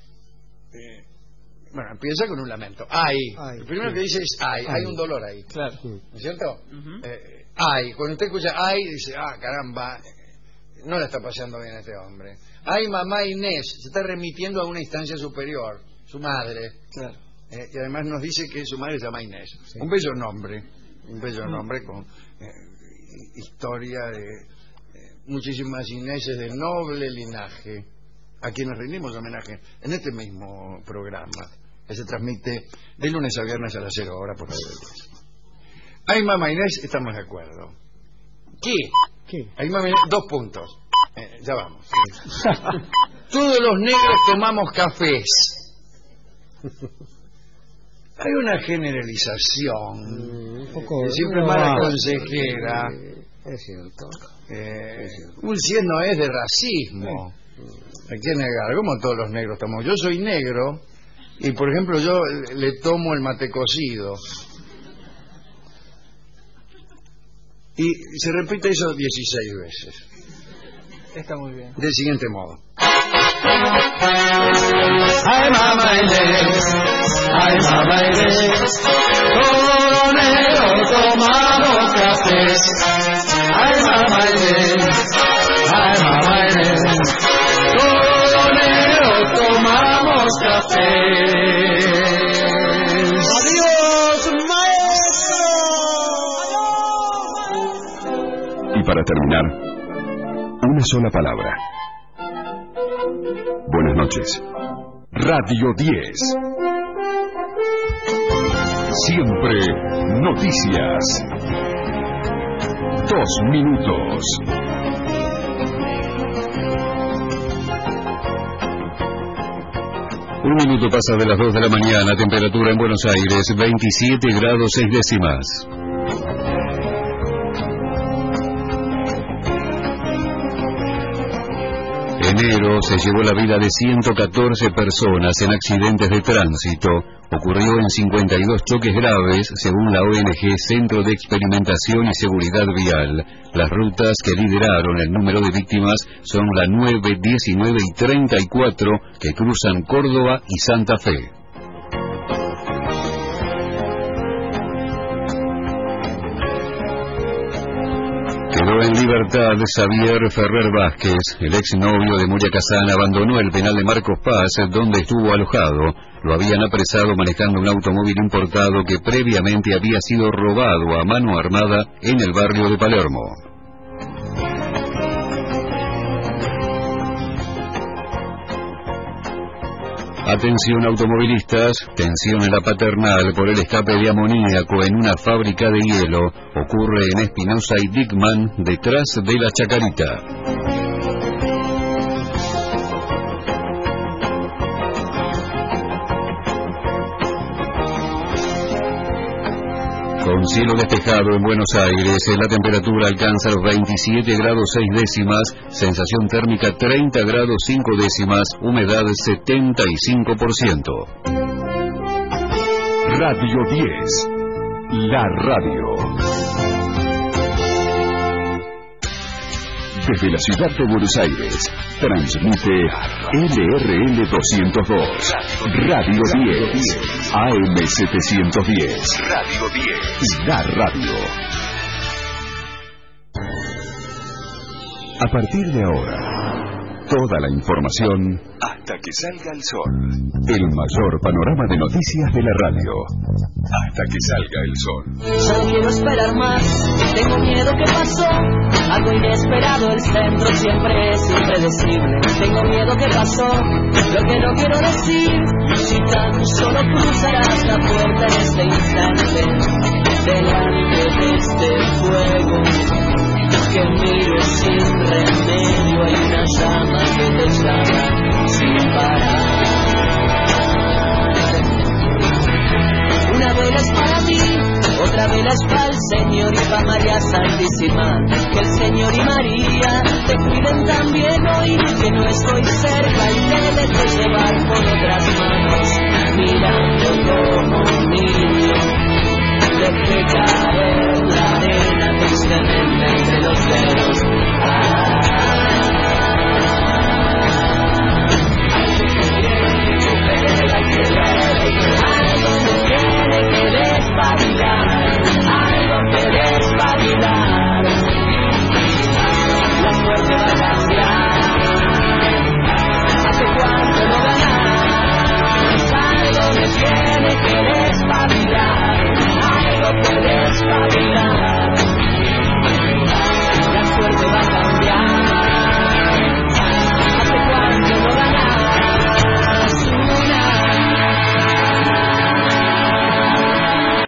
Bueno, empieza con un lamento. Ay. Lo primero que dice es ay. Hay un dolor ahí. Claro. ¿No es cierto? Ay. Cuando usted escucha ay, dice, caramba, no la está pasando bien este hombre. Ay, mamá Inés. Se está remitiendo a una instancia superior. Su madre. Claro. Y además nos dice que su madre se llama Inés. Sí. Un bello nombre. Un bello nombre con historia de muchísimas Ineses de noble linaje, a quienes rendimos homenaje en este mismo programa, que se transmite de lunes a viernes a las 0 horas por Radio 10. Ay, mamá Inés, estamos de acuerdo. ¿Qué? Ay, mamá Inés, 2 puntos. Ya vamos. Sí. Todos los negros tomamos cafés. Hay una generalización. Un poco, siempre mala consejera. Es cierto. Un 100 no es de racismo. Hay que negar. ¿Cómo todos los negros tomamos? Yo soy negro y, por ejemplo, yo le tomo el mate cocido. Y se repite eso 16 veces. Está muy bien. Del siguiente modo. Ay, mamá Inés, ay, mamá Inés, todos los negros tomamos cafés. Ay, mamá Inés, ay, mamá Inés, todos los negros tomamos cafés. ¡Adiós, maestro! Y para terminar, una sola palabra. Buenas noches. Radio 10. Siempre noticias. 2 minutos. Un minuto pasa de las 2 de la mañana. Temperatura en Buenos Aires 27 grados 6 décimas. Enero se llevó la vida de 114 personas en accidentes de tránsito. Ocurrió en 52 choques graves, según la ONG Centro de Experimentación y Seguridad Vial. Las rutas que lideraron el número de víctimas son la 9, 19 y 34, que cruzan Córdoba y Santa Fe. Quedó en libertad Xavier Ferrer Vázquez. El exnovio de Moria Kazan abandonó el penal de Marcos Paz, donde estuvo alojado. Lo habían apresado manejando un automóvil importado que previamente había sido robado a mano armada en el barrio de Palermo. Atención automovilistas, tensión en la Paternal por el escape de amoníaco en una fábrica de hielo. Ocurre en Espinosa y Dickman, detrás de la Chacarita. Con cielo despejado en Buenos Aires, la temperatura alcanza los 27 grados 6 décimas, sensación térmica 30 grados 5 décimas, humedad 75%. Radio 10, la radio. Desde la ciudad de Buenos Aires, transmite LRL 202, Radio 10, AM 710, Radio 10, la radio. A partir de ahora, toda la información hasta que salga el sol. El mayor panorama de noticias de la radio. Hasta que salga el sol. Ya no quiero esperar más, tengo miedo que pasó. Algo inesperado, el centro siempre es impredecible. Tengo miedo que pasó, lo que no quiero decir. Si tan solo cruzarás la puerta en este instante, delante de este fuego que miro sin remedio, hay una llama que te llama sin parar. Una vela es para ti, otra vela es para el Señor y para María Santísima. Que el Señor y María te cuiden también hoy, que no estoy cerca y me dejes llevar.